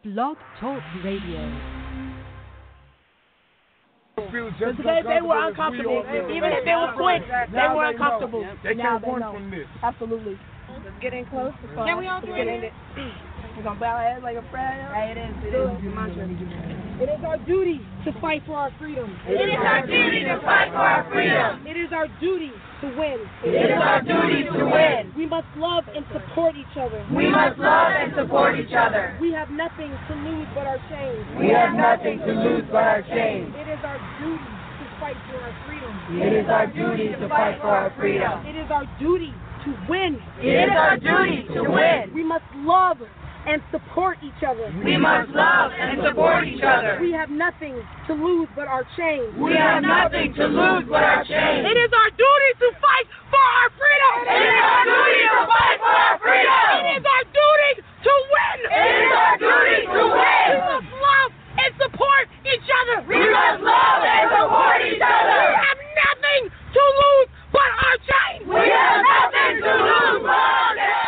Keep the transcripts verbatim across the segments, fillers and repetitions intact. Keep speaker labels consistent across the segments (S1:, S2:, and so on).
S1: Blog Talk Radio.
S2: Because they, they were uncomfortable. Even if it was quick, they were uncomfortable.
S3: They
S2: now
S3: can't
S2: they
S3: run
S2: know.
S3: from this.
S2: Absolutely. Let's get in close.
S4: Can we all do it?
S2: We're going to bow our heads like a prayer.
S4: Hey, it is. It is. Your mantra.
S2: It is our duty to fight for our freedom.
S4: It is our duty to fight for our freedom.
S2: It is our duty to win.
S4: It is our duty to win.
S2: We must love and support each other.
S4: We must love and support each other.
S2: We have nothing to lose but our chains.
S4: We have nothing to lose but our chains.
S2: It is our duty to fight for our freedom.
S4: It is our duty to fight for our freedom.
S2: It is our duty to win.
S4: It is our duty to win.
S2: We must love and support each other.
S4: We must love and support each other.
S2: We have nothing to lose but our chains.
S4: We have nothing to lose but our chains.
S2: It is our duty to fight for our freedom.
S4: It is our duty to fight for our freedom.
S2: It is our duty to win.
S4: It is our duty to win.
S2: We must love and support each other.
S4: We must love and support each other.
S2: We have nothing to lose but our chains.
S4: We have nothing to lose but our chains.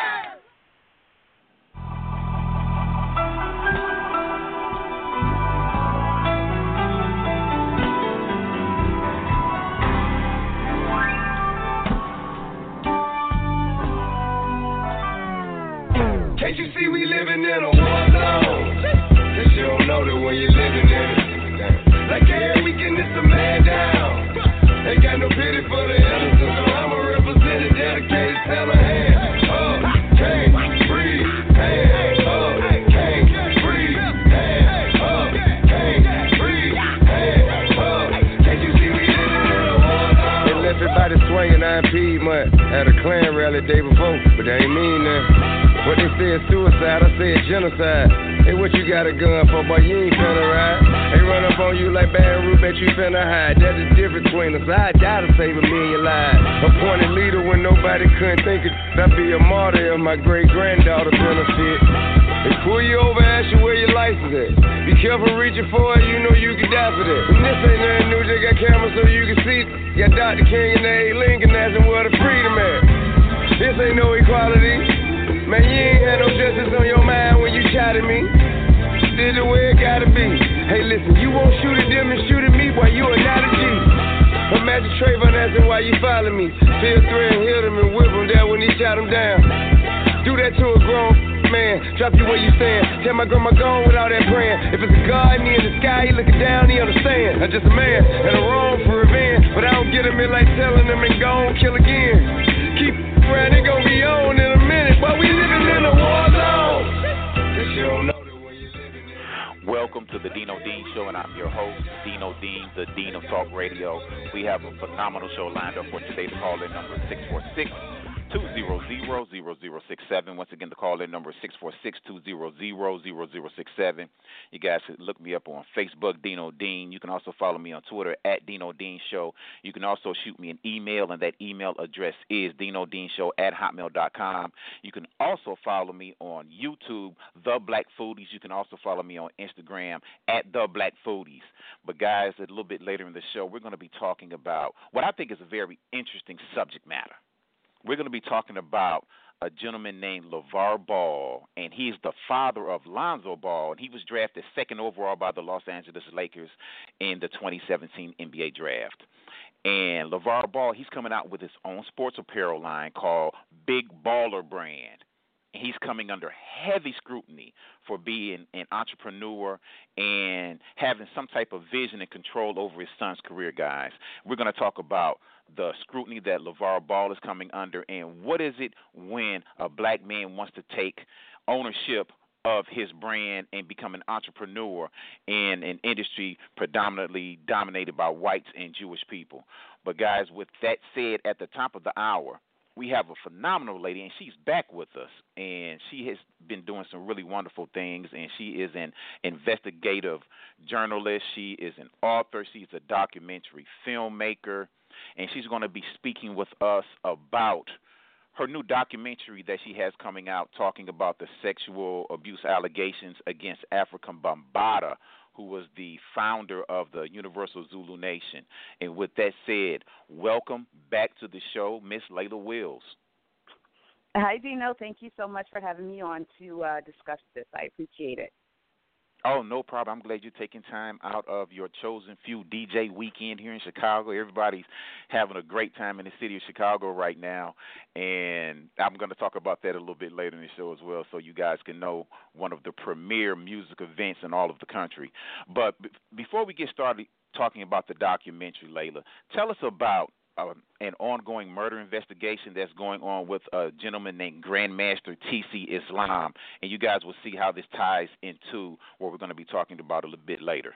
S3: Can't you see we living in a war zone? Guess you don't know that when you're living in it. Like every weekend it's a man down. Ain't got no pity for the innocent, so I'm a representative dedicated to my hand up, can't breathe, hand up, can't breathe, hand up, can't breathe, hand up. Can't you see we living in a war zone? They left everybody swinging nine Piedmont at a Klan rally day before, but they ain't mean that. What they say is suicide, I say it's genocide. Hey, what you got a gun for, boy? You ain't finna ride. They run up on you like Baton Rouge, bet you finna hide. That's the difference between us. I die to save a million lives. Appointed leader when nobody couldn't think it. I'd be a martyr if my great-granddaughter benefit. They pull you over, ask you where your license at. Be careful reaching for it, you know you can die for that. And this ain't nothing new, they got cameras so you can see. Got Doctor King and A. Lincoln asking where the freedom at. This ain't no equality. Man, you ain't had no justice on your mind when you shot at me. Did the way it gotta be. Hey, listen, you won't shoot at them and shoot at me, boy, you are not a G. Imagine Trayvon asking why you following me. Feel threat and hit him and whip him down when he shot him down. Do that to a grown man. Drop you where you stand. Tell my grandma gone without that praying. If it's a God and he in the sky, he looking down, he understand. I'm just a man and a wrong for revenge. But I don't get him in like telling him and go and kill again. Keep around, it gon' be on in a minute. But we living in a war zone. This you don't know that when you living in.
S5: Welcome to the Dino Dean Show, and I'm your host, Dino Dean, the Dean of Talk Radio. We have a phenomenal show lined up for today. The call-in number is six four six, two zero zero, zero zero six seven. Once again, the call-in number is six four six, two zero zero, zero zero six seven. You guys can look me up on Facebook, Dino Dean. You can also follow me on Twitter at Dino Dean Show. You can also shoot me an email, and that email address is Dino Dean Show at hotmail dot com. You can also follow me on YouTube, The Black Foodies. You can also follow me on Instagram at The Black Foodies. But guys, a little bit later in the show, we're going to be talking about what I think is a very interesting subject matter. We're going to be talking about a gentleman named LeVar Ball, and he's the father of Lonzo Ball, and he was drafted second overall by the Los Angeles Lakers in the twenty seventeen N B A draft. And LeVar Ball, he's coming out with his own sports apparel line called Big Baller Brand. He's coming under heavy scrutiny for being an entrepreneur and having some type of vision and control over his son's career, guys. We're going to talk about the scrutiny that LeVar Ball is coming under and what is it when a black man wants to take ownership of his brand and become an entrepreneur in an industry predominantly dominated by whites and Jewish people. But, guys, with that said, at the top of the hour, we have a phenomenal lady, and she's back with us, and she has been doing some really wonderful things, and she is an investigative journalist. She is an author. She's a documentary filmmaker, and she's going to be speaking with us about her new documentary that she has coming out talking about the sexual abuse allegations against Afrika Bambaataa, who was the founder of the Universal Zulu Nation. And with that said, welcome back to the show, Miss Layla Wills.
S6: Hi, Dino. Thank you so much for having me on to uh, discuss this. I appreciate it.
S5: Oh, no problem. I'm glad you're taking time out of your chosen few D J weekend here in Chicago. Everybody's having a great time in the city of Chicago right now, and I'm going to talk about that a little bit later in the show as well, so you guys can know one of the premier music events in all of the country. But b- before we get started talking about the documentary, Layla, tell us about Uh, an ongoing murder investigation that's going on with a gentleman named Grandmaster T C Islam, and you guys will see how this ties into what we're going to be talking about a little bit later.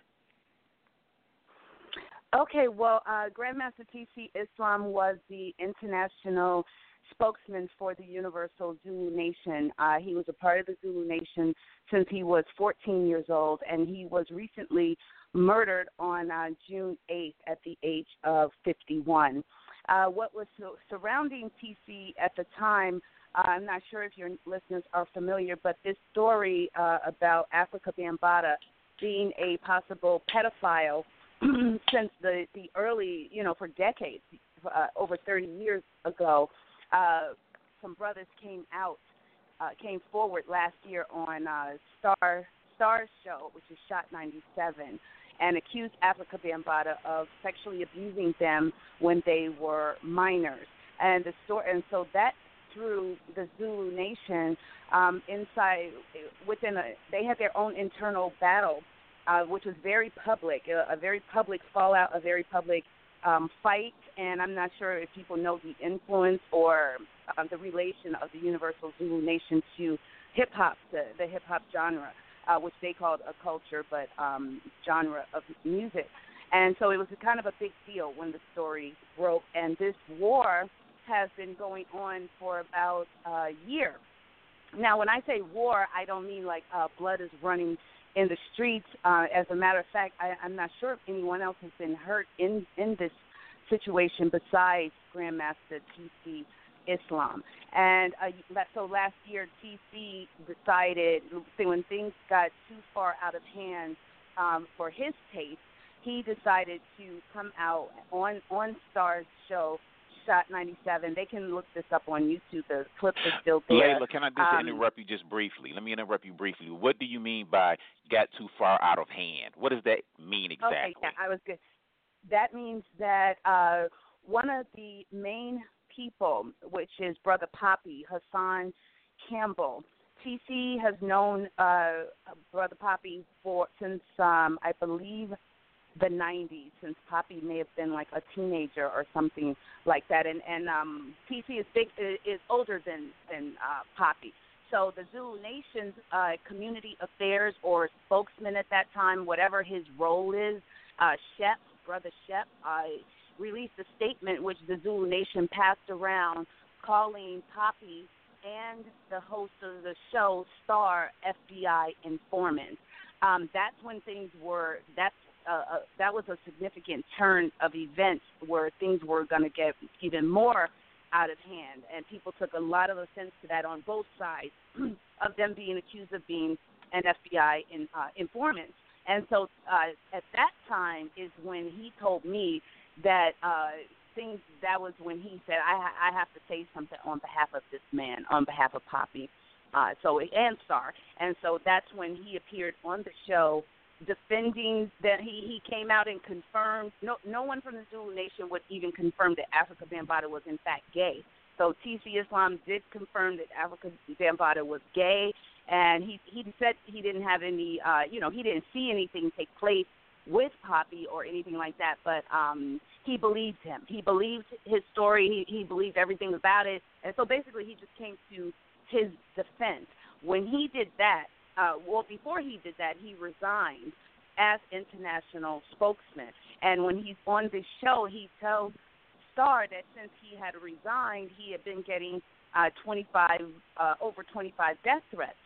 S6: Okay, well, uh, Grandmaster T C Islam was the international spokesman for the Universal Zulu Nation. Uh, he was a part of the Zulu Nation since he was fourteen years old, and he was recently murdered on uh, June eighth at the age of fifty-one. Uh, what was so surrounding T C at the time, uh, I'm not sure if your listeners are familiar, but this story uh, about Africa Bambaataa being a possible pedophile since the, the early, you know, for decades, uh, over thirty years ago, uh, some brothers came out, uh, came forward last year on uh, Star Star's show, which is Shot ninety-seven, and accused Africa Bambaataa of sexually abusing them when they were minors. And the story, and so that threw the Zulu Nation um, inside, within a, they had their own internal battle, uh, which was very public, a, a very public fallout, a very public um, fight. And I'm not sure if people know the influence or uh, the relation of the Universal Zulu Nation to hip-hop, the, the hip-hop genre. Uh, which they called a culture, but um, genre of music. And so it was a kind of a big deal when the story broke. And this war has been going on for about a year. Now, when I say war, I don't mean like uh, blood is running in the streets. Uh, as a matter of fact, I, I'm not sure if anyone else has been hurt in, in this situation besides Grandmaster T C Islam. And uh, so last year, T C decided, when things got too far out of hand um, for his taste, he decided to come out on, on Star's show, Shot ninety-seven. They can look this up on YouTube. The clips are still there.
S5: Layla, can I just
S6: um,
S5: interrupt you just briefly? Let me interrupt you briefly. What do you mean by got too far out of hand? What does that mean exactly?
S6: Okay, yeah, I was good. That means that uh, one of the main people, which is Brother Poppy, Hassan Campbell. T C has known uh, Brother Poppy for since um, I believe the nineties, since Poppy may have been like a teenager or something like that. And and um, T C is big is older than than uh, Poppy. So the Zulu Nation's uh, community affairs or spokesman at that time, whatever his role is, uh, Shep, Brother Shep, uh, released a statement which the Zulu Nation passed around, calling Poppy and the host of the show, Star, F B I informants. Um, that's when things were, that's, uh, uh, that was a significant turn of events where things were going to get even more out of hand. And people took a lot of offense to that on both sides of them being accused of being an F B I in, uh, informant. And so uh, at that time is when he told me that uh, things, that was when he said, I, I have to say something on behalf of this man, on behalf of Poppy, uh, so and Star. And so that's when he appeared on the show defending that he, he came out and confirmed, no no one from the Zulu Nation would even confirm that Africa Bambaataa was in fact gay. So T C Islam did confirm that Africa Bambaataa was gay, and he, he said he didn't have any, uh, you know, he didn't see anything take place with Poppy or anything like that, but um, he believed him. He believed his story. He, he believed everything about it. And so basically he just came to his defense. When he did that, uh, well, before he did that, he resigned as international spokesman. And when he's on this show, he tells Star that since he had resigned, he had been getting uh, twenty-five, uh, over twenty-five death threats.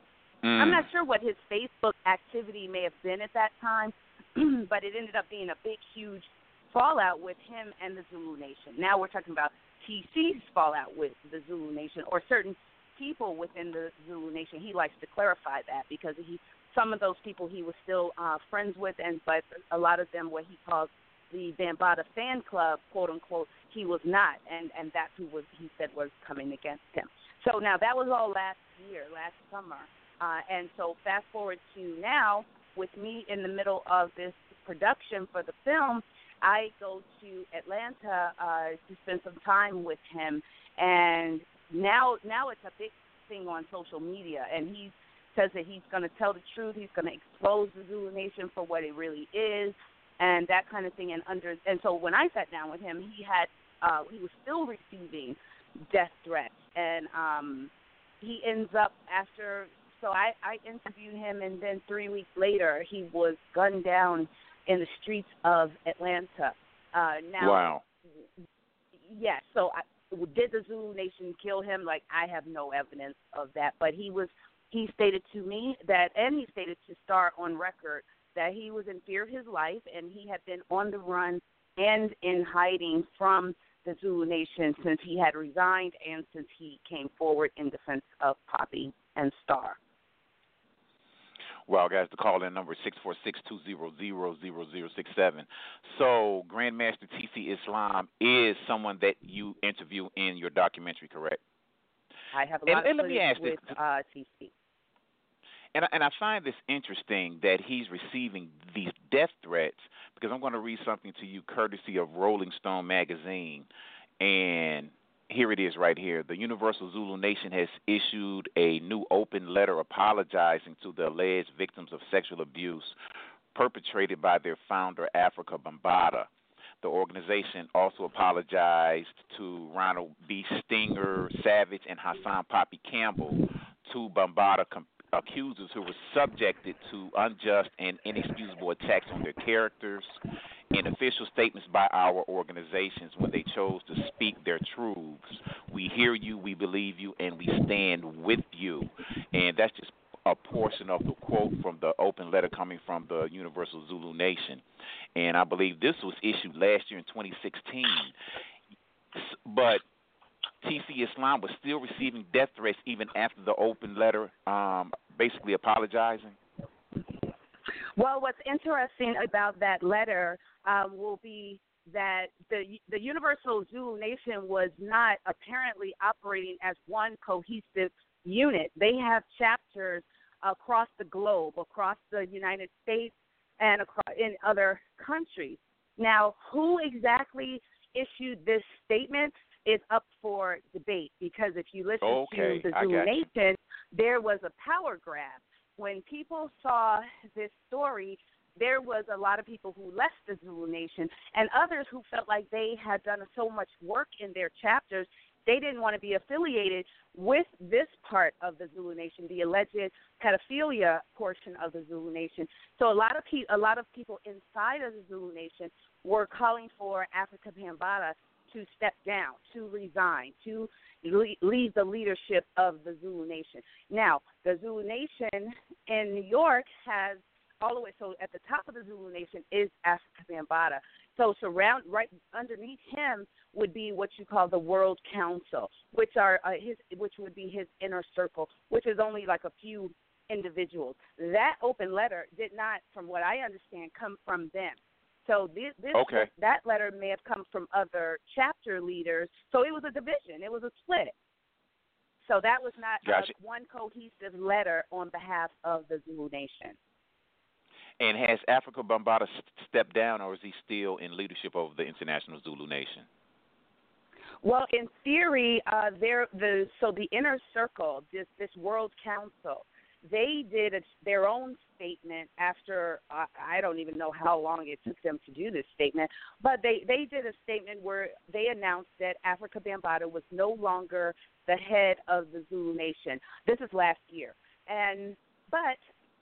S6: Mm. I'm not sure what his Facebook activity may have been at that time, but it ended up being a big, huge fallout with him and the Zulu Nation. Now we're talking about T C's fallout with the Zulu Nation, or certain people within the Zulu Nation. He likes to clarify that because he, some of those people he was still uh, friends with, and but a lot of them, what he calls the Bambaataa fan club, quote unquote, he was not, and and that's who was he said was coming against him. So now that was all last year, last summer. Uh, and so fast forward to now, with me in the middle of this production for the film, I go to Atlanta uh, to spend some time with him. And now now it's a big thing on social media. And he says that he's going to tell the truth. He's going to expose the Zulu Nation for what it really is and that kind of thing. And under and so when I sat down with him, he had uh, he was still receiving death threats. And um, he ends up after – so I, I interviewed him, and then three weeks later, he was gunned down in the streets of Atlanta. Uh, now,
S5: wow.
S6: Yes. So I, did the Zulu Nation kill him? Like, I have no evidence of that. But he was. He stated to me that, and he stated to Star on record that he was in fear of his life, and he had been on the run and in hiding from the Zulu Nation since he had resigned and since he came forward in defense of Poppy and Star.
S5: Well, guys, the call-in number is six four six, two zero zero, zero zero six seven. So Grandmaster T C Islam is someone that you interview in your documentary, correct?
S6: I have a
S5: and,
S6: lot
S5: and
S6: of
S5: let me ask
S6: with
S5: this.
S6: Uh, T C.
S5: And, and I find this interesting that he's receiving these death threats because I'm going to read something to you courtesy of Rolling Stone magazine. And here it is right here. The Universal Zulu Nation has issued a new open letter apologizing to the alleged victims of sexual abuse perpetrated by their founder, Africa Bambaataa. The organization also apologized to Ronald B. Stinger Savage and Hassan Poppy Campbell, two Bambaataa com- accusers who were subjected to unjust and inexcusable attacks on their characters. In official statements by our organizations when they chose to speak their truths, we hear you, we believe you, and we stand with you. And that's just a portion of the quote from the open letter coming from the Universal Zulu Nation. And I believe this was issued last year in twenty sixteen. But T C Islam was still receiving death threats even after the open letter um, basically apologizing.
S6: Well, what's interesting about that letter um, will be that the the Universal Zulu Nation was not apparently operating as one cohesive unit. They have chapters across the globe, across the United States, and across, in other countries. Now, who exactly issued this statement is up for debate because if you listen
S5: okay,
S6: to the Zulu Nation, there was a power grab. When people saw this story, there was a lot of people who left the Zulu Nation and others who felt like they had done so much work in their chapters, they didn't want to be affiliated with this part of the Zulu Nation, the alleged pedophilia portion of the Zulu Nation. So a lot of pe- a lot of people inside of the Zulu Nation were calling for Africa Bambaataa to step down, to resign, to leave the leadership of the Zulu Nation. Now, the Zulu Nation in New York has all the way, so at the top of the Zulu Nation is Africa Bambaataa. So surround, right underneath him would be what you call the World Council, which are uh, his, which would be his inner circle, which is only like a few individuals. That open letter did not, from what I understand, come from them. So this, this
S5: okay.
S6: that letter may have come from other chapter leaders. So it was a division. It was a split. So that was not
S5: gotcha.
S6: uh, one cohesive letter on behalf of the Zulu Nation.
S5: And has Africa Bambaataa stepped down, or is he still in leadership of the International Zulu Nation?
S6: Well, in theory, uh, there the so the inner circle, this this World Council, they did a, their own statement after uh, I don't even know how long it took them to do this statement, but they, they did a statement where they announced that Africa Bambaataa was no longer the head of the Zulu Nation. This is last year, and but.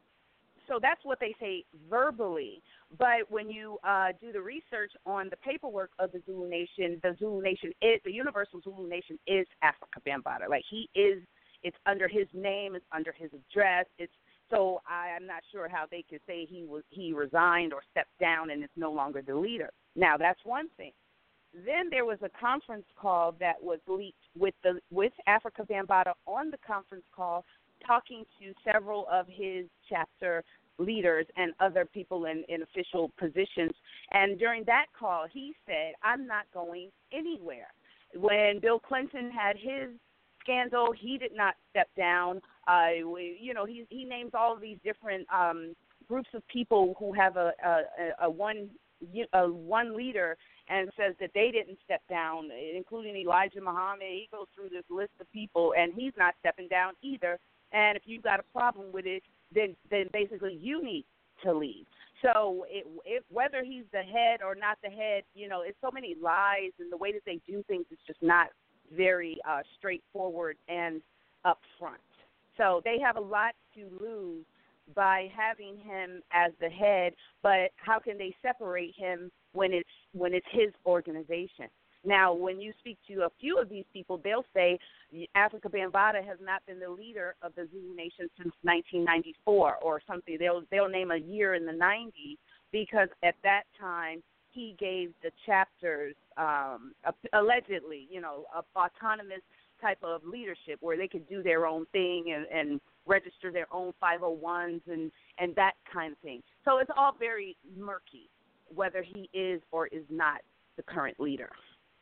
S6: So that's what they say verbally. But when you uh, do the research on the paperwork of the Zulu Nation, the Zulu Nation is the Universal Zulu Nation is Africa Bambaataa. Like he is, it's under his name, it's under his address. It's so I, I'm not sure how they could say he was he resigned or stepped down and is no longer the leader. Now that's one thing. Then there was a conference call that was leaked with the with Africa Bambaataa on the conference call, talking to several of his chapter leaders and other people in, in official positions. And during that call, he said, I'm not going anywhere. When Bill Clinton had his scandal. He did not step down. Uh, we, you know, he he names all of these different um, groups of people who have a a, a one a one leader, and says that they didn't step down, including Elijah Muhammad. He goes through this list of people, and he's not stepping down either. And if you've got a problem with it, then then basically you need to leave. So it, it, whether he's the head or not the head, you know, it's so many lies, and the way that they do things is just not very uh, straightforward and upfront. So they have a lot to lose by having him as the head, but how can they separate him when it's when it's his organization? Now, when you speak to a few of these people, they'll say Africa Bambaataa has not been the leader of the Zulu Nation since nineteen ninety-four or something. They'll they'll name a year in the nineties because at that time he gave the chapters um, allegedly, you know, a autonomous type of leadership where they could do their own thing and, and register their own five oh ones and, and that kind of thing. So it's all very murky whether he is or is not the current leader.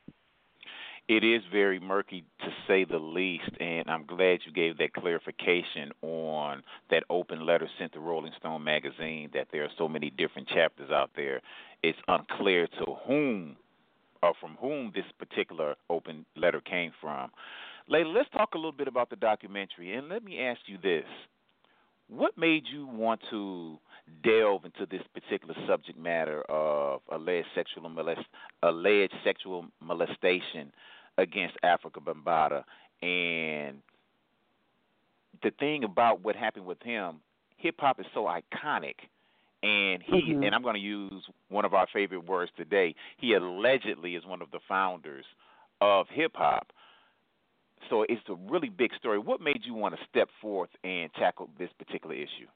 S5: It is very murky, to say the least, and I'm glad you gave that clarification on that open letter sent to Rolling Stone magazine, that there are so many different chapters out there. It's unclear to whom or from whom this particular open letter came from. Layla, let's talk a little bit about the documentary, and let me ask you this. What made you want to delve into this particular subject matter of alleged sexual molest, alleged sexual molestation against Africa Bambaataa? And the thing about what happened with him, hip hop is so iconic, and he mm-hmm. and I'm going to use one of our favorite words today. He allegedly is one of the founders of hip hop. So it's a really big story. What made you want to step forth and tackle this particular issue?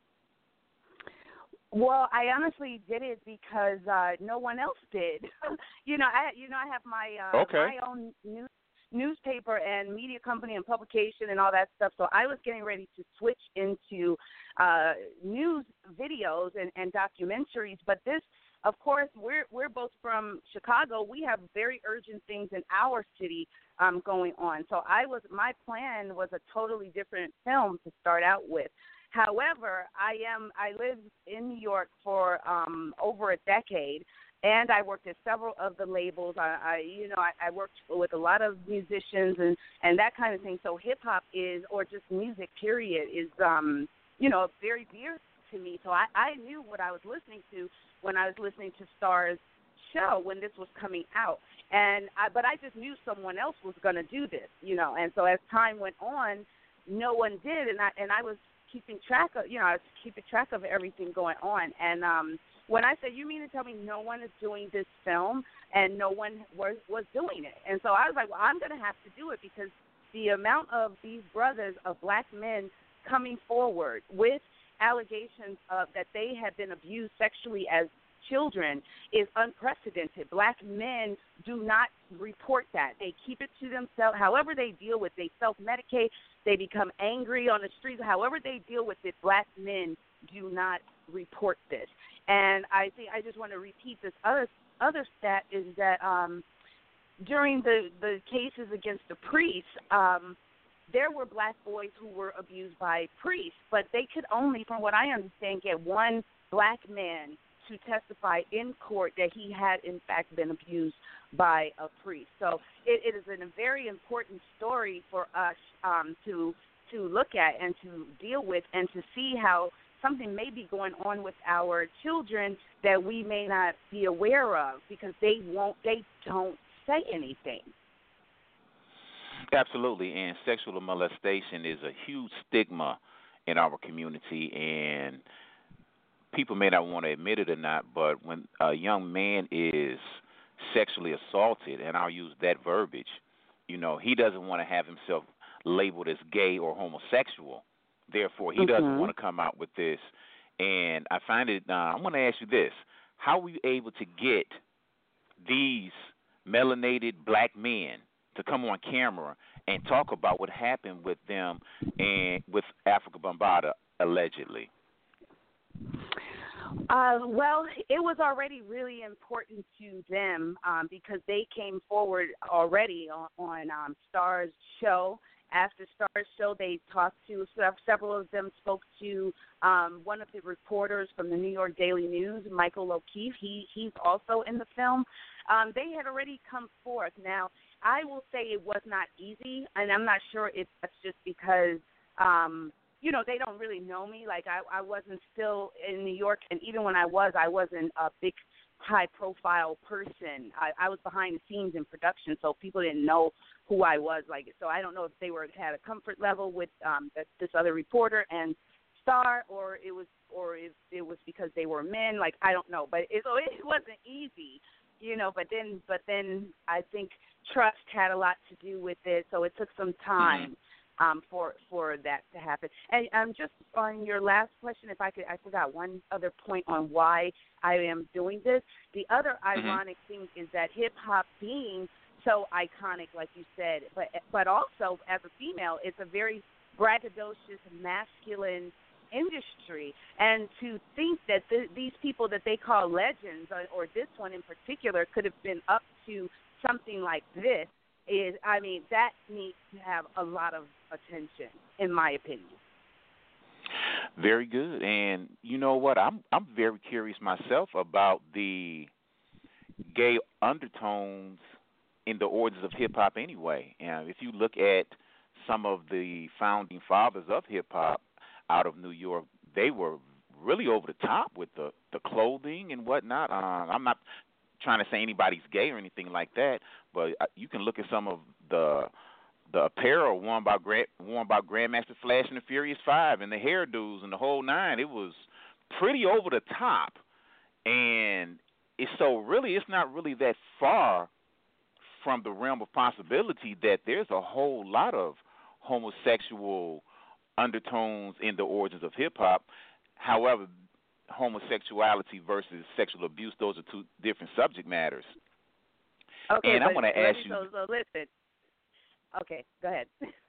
S6: Well, I honestly did it because uh, no one else did. you know, I you know I have my uh,
S5: okay.
S6: my own news, newspaper and media company and publication and all that stuff. So I was getting ready to switch into uh, news videos and, and documentaries. But this, of course, we're we're both from Chicago. We have very urgent things in our city um, going on. So I was my plan was a totally different film to start out with. However, I am I lived in New York for um, over a decade, and I worked at several of the labels. I, I you know I, I worked with a lot of musicians and, and that kind of thing. So hip hop is, or just music period, is um, you know very dear to me. So I, I knew what I was listening to when I was listening to Star's show when this was coming out. And I, but I just knew someone else was going to do this, you know. And so as time went on, no one did, and I and I was keeping track of, you know, I was keeping track of everything going on. And um, when I said, you mean to tell me no one is doing this film, and no one was was doing it? And so I was like, well, I'm going to have to do it, because the amount of these brothers, of black men coming forward with allegations of that they have been abused sexually as children is unprecedented. Black men do not report that. They keep it to themselves. However they deal with it, they self-medicate, they become angry on the streets. However they deal with it, black men do not report this. And I think I just want to repeat this other other stat is that um, during the, the cases against the priests, um, there were black boys who were abused by priests, but they could only, from what I understand, get one black man to testify in court that he had, in fact, been abused by a priest. So it, it is a very important story for us um, to to look at and to deal with, and to see how something may be going on with our children that we may not be aware of, because they won't, they don't say anything.
S5: Absolutely, and sexual molestation is a huge stigma in our community, and people may not want to admit it or not, but when a young man is sexually assaulted, and I'll use that verbiage, you know, he doesn't want to have himself labeled as gay or homosexual. Therefore, he mm-hmm. doesn't want to come out with this. And I find it, uh, I'm going to ask you this. How were you able to get these melanated black men to come on camera and talk about what happened with them and with Africa Bambaataa, allegedly?
S6: Uh, well, it was already really important to them um, because they came forward already on, on um, Star's show, after Star's show, they talked to several of them spoke to um, one of the reporters from the New York Daily News, Michael O'Keefe. He he's also in the film. Um, they had already come forth. Now, I will say it was not easy, and I'm not sure if that's just because, um, you know, they don't really know me. Like, I, I wasn't still in New York, and even when I was, I wasn't a big, high-profile person. I, I was behind the scenes in production, so people didn't know who I was. Like, so I don't know if they were had a comfort level with um, this other reporter and Star, or it was, or if it was because they were men. Like, I don't know, but it, so it wasn't easy. You know, but then, but then I think trust had a lot to do with it. So it took some time um, for for that to happen. And um, just on your last question, if I could, I forgot one other point on why I am doing this. The other
S5: mm-hmm.
S6: ironic thing is that hip hop being so iconic, like you said, but but also as a female, it's a very braggadocious, masculine industry, and to think that th- these people that they call legends, or, or this one in particular, could have been up to something like this is, I mean, that needs to have a lot of attention, in my opinion.
S5: Very good, and you know what? I'm I'm very curious myself about the gay undertones in the origins of hip hop. Anyway, and if you look at some of the founding fathers of hip hop out of New York, they were really over the top with the, the clothing and whatnot. Uh, I'm not trying to say anybody's gay or anything like that, but you can look at some of the the apparel worn by Grand, worn by Grandmaster Flash and the Furious Five, and the hairdos and the whole nine. It was pretty over the top, and it's so really it's not really that far from the realm of possibility that there's a whole lot of homosexual undertones in the origins of hip-hop. However, homosexuality versus sexual abuse, those are two different subject matters.
S6: Okay,
S5: and I want to ask you.
S6: So, so listen. Okay, go ahead.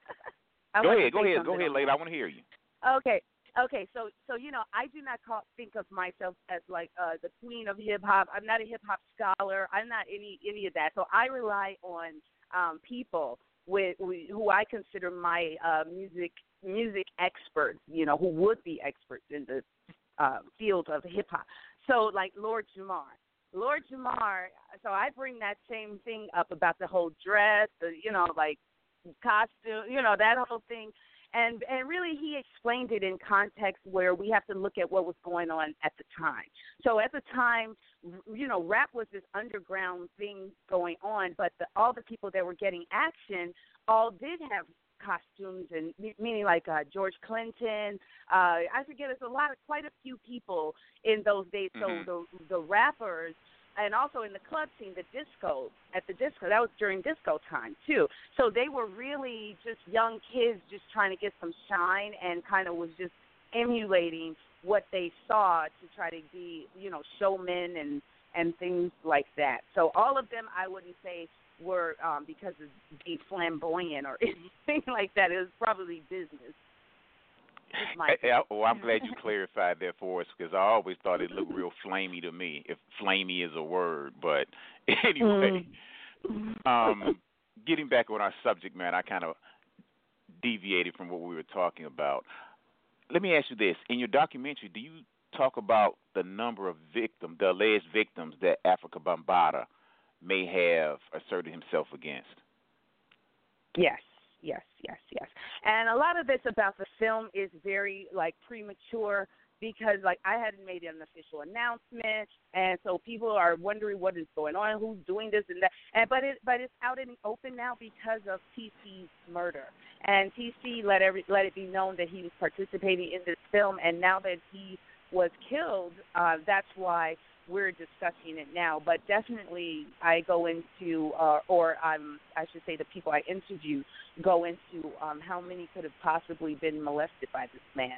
S5: go ahead, go ahead, go ahead, lady. I want to hear you.
S6: Okay, okay. So, so you know, I do not call, think of myself as like uh, the queen of hip hop. I'm not a hip hop scholar. I'm not any any of that. So I rely on um, people with, with who I consider my uh, music. music experts, you know, who would be experts in the uh, field of hip hop. So, like Lord Jamar, Lord Jamar. So I bring that same thing up about the whole dress, the you know, like costume, you know, that whole thing, and and really he explained it in context where we have to look at what was going on at the time. So at the time, you know, rap was this underground thing going on, but the, all the people that were getting action all did have costumes, and meaning like uh, George Clinton. Uh, I forget, it's a lot of quite a few people in those days.
S5: Mm-hmm.
S6: So the the rappers, and also in the club scene, the disco at the disco. That was during disco time too. So they were really just young kids, just trying to get some shine, and kind of was just emulating what they saw to try to be, you know, showmen and and things like that. So all of them, I wouldn't say were um, because of being flamboyant or anything like that. It was probably business.
S5: I, I, well, I'm glad you clarified that for us, because I always thought it looked real flamey to me, if flamey is a word. But anyway, mm. um, getting back on our subject, man, I kind of deviated from what we were talking about. Let me ask you this. In your documentary, do you talk about the number of victims, the alleged victims that Afrika Bambaataa may have asserted himself against?
S6: Yes, yes, yes, yes. And a lot of this about the film is very, like, premature because, like, I hadn't made an official announcement, and so people are wondering what is going on, who's doing this and that. And but it but it's out in the open now because of T C's murder. And T C let every let it be known that he was participating in this film, and now that he was killed, uh, that's why we're discussing it now. But definitely I go into, uh, or um, I should say the people I interview go into um, how many could have possibly been molested by this man.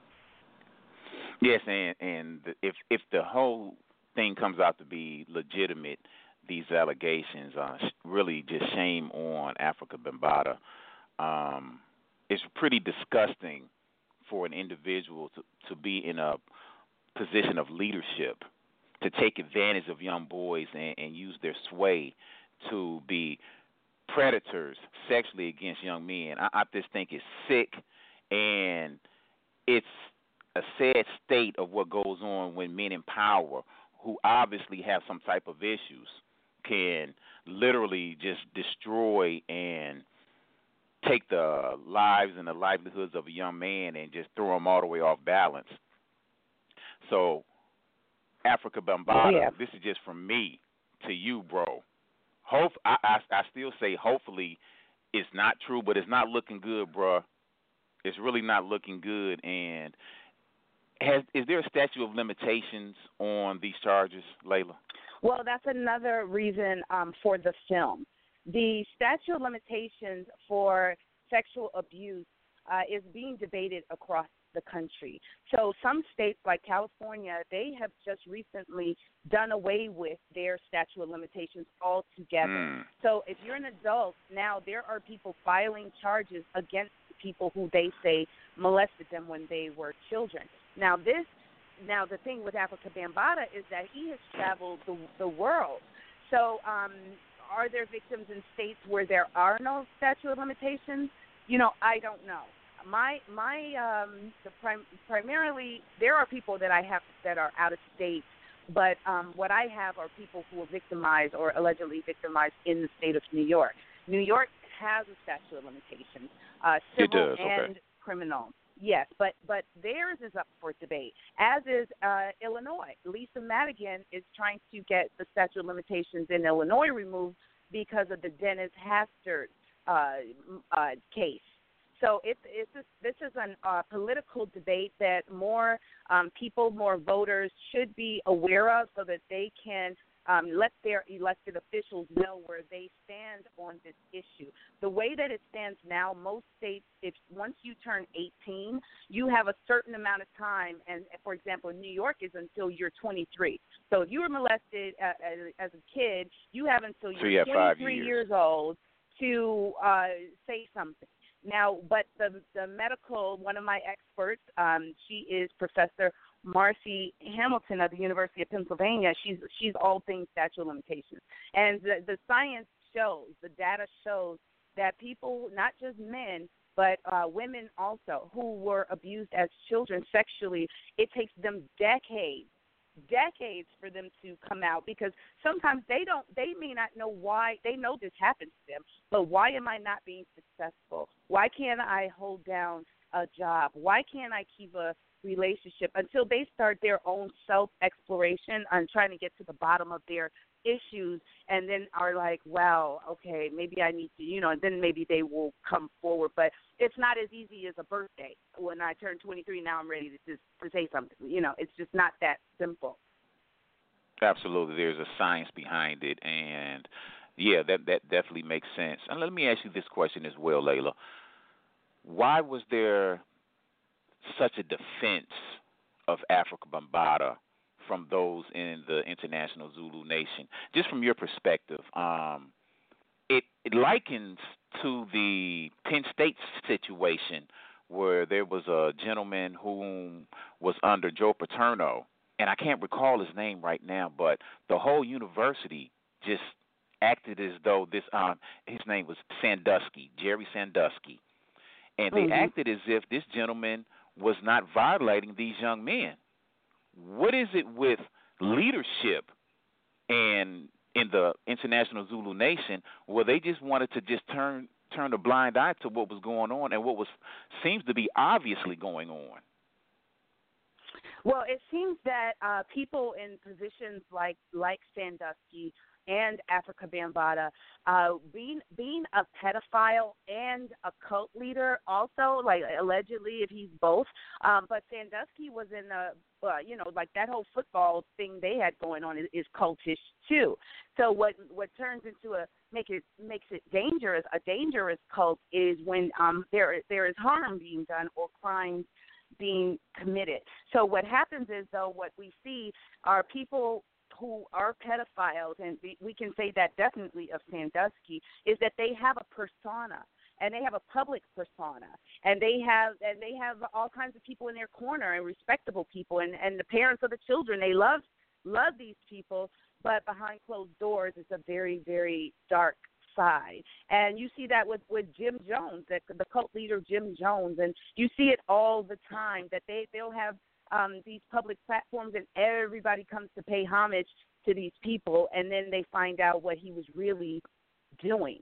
S5: Yes, and, and if if the whole thing comes out to be legitimate, these allegations are really just shame on Afrika Bambaataa. Um, it's pretty disgusting for an individual to, to be in a position of leadership, to take advantage of young boys and, and use their sway to be predators sexually against young men. I, I just think it's sick, and it's a sad state of what goes on when men in power, who obviously have some type of issues, can literally just destroy and take the lives and the livelihoods of a young man and just throw them all the way off balance. So, Africa Bambaataa,
S6: yeah.
S5: this is just from me to you, bro. Hope I, I I still say hopefully it's not true, but it's not looking good, bro. It's really not looking good. And has is there a statute of limitations on these charges, Layla?
S6: Well, that's another reason um, for the film. The statute of limitations for sexual abuse uh, is being debated across the country. So some states like California, they have just recently done away with their statute of limitations altogether.
S5: Mm.
S6: So if you're an adult, now there are people filing charges against people who they say molested them when they were children. Now this, now the thing with Africa Bambaataa is that he has traveled the, the world. So um, are there victims in states where there are no statute of limitations? You know, I don't know. My my um, the prim- primarily there are people that I have that are out of state, but um, what I have are people who were victimized or allegedly victimized in the state of New York. New York has a statute of limitations, uh, civil
S5: it does, okay.
S6: and criminal. Yes, but but theirs is up for debate, as is uh, Illinois. Lisa Madigan is trying to get the statute of limitations in Illinois removed because of the Dennis Hastert uh, uh, case. So it's it's a, this is a uh, political debate that more um, people, more voters should be aware of, so that they can um, let their elected officials know where they stand on this issue. The way that it stands now, most states, if once you turn eighteen, you have a certain amount of time. And for example, in New York is until you're twenty-three. So if you were molested uh, as, as a kid, you have until
S5: so
S6: you're
S5: you
S6: twenty-three
S5: years.
S6: years old to uh, say something. Now, but the the medical, one of my experts, um, she is Professor Marcy Hamilton of the University of Pennsylvania. She's she's all things statute of limitations, and the the science shows, the data shows that people, not just men, but uh, women also, who were abused as children sexually, it takes them decades. decades for them to come out, because sometimes they don't they may not know why. They know this happens to them, but why am I not being successful? Why can't I hold down a job? Why can't I keep a relationship? Until they start their own self-exploration and trying to get to the bottom of their issues, and then are like, well, okay, maybe I need to, you know, and then maybe they will come forward. But it's not as easy as a birthday. When I turn twenty-three, now I'm ready to just to say something. You know, it's just not that simple.
S5: Absolutely. There's a science behind it, and yeah, that that definitely makes sense. And let me ask you this question as well, Layla. Why was there such a defense of Africa Bambaataa from those in the International Zulu Nation? Just from your perspective, um, it, it likens to the Penn State situation, where there was a gentleman who was under Joe Paterno, and I can't recall his name right now, but the whole university just acted as though this, um, his name was Sandusky, Jerry Sandusky, and they
S6: mm-hmm.
S5: acted as if this gentleman was not violating these young men. What is it with leadership and in the International Zulu Nation, where they just wanted to just turn turn a blind eye to what was going on and what was seems to be obviously going on?
S6: Well, it seems that uh, people in positions like like Sandusky and Africa Bambaataa, uh, being being a pedophile and a cult leader, also, like allegedly, if he's both. Um, but Sandusky was in the, uh, you know, like that whole football thing they had going on is, is cultish too. So what what turns into a make it makes it dangerous, a dangerous cult, is when um, there there is harm being done or crimes being committed. So what happens is, though, what we see are people who are pedophiles, and we can say that definitely of Sandusky, is that they have a persona, and they have a public persona, and they have and they have all kinds of people in their corner, and respectable people, and, and the parents of the children, they love love these people, but behind closed doors, it's a very, very dark side. And you see that with, with Jim Jones, the, the cult leader Jim Jones, and you see it all the time that they, they'll have um, these public platforms and everybody comes to pay homage to these people, and then they find out what he was really doing.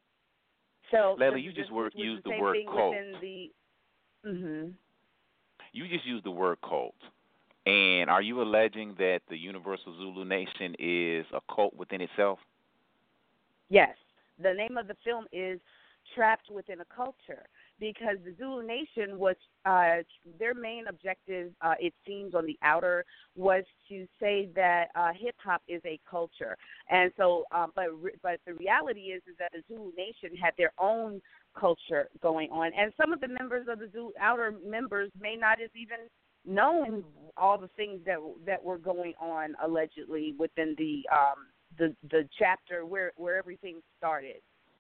S6: So,
S5: Layla,
S6: the,
S5: you just
S6: the,
S5: word,
S6: the
S5: used the
S6: same
S5: word
S6: thing
S5: cult.
S6: within the, mm-hmm.
S5: You just used the word cult. And are you alleging that the Universal Zulu Nation is a cult within itself?
S6: Yes. The name of the film is Trapped Within a Culture, because the Zulu Nation was, uh, their main objective, uh, it seems on the outer, was to say that uh, hip-hop is a culture. And so, uh, but but the reality is, is that the Zulu Nation had their own culture going on. And some of the members of the Zulu, outer members may not have even known all the things that that were going on allegedly within the um, the the chapter where where everything started.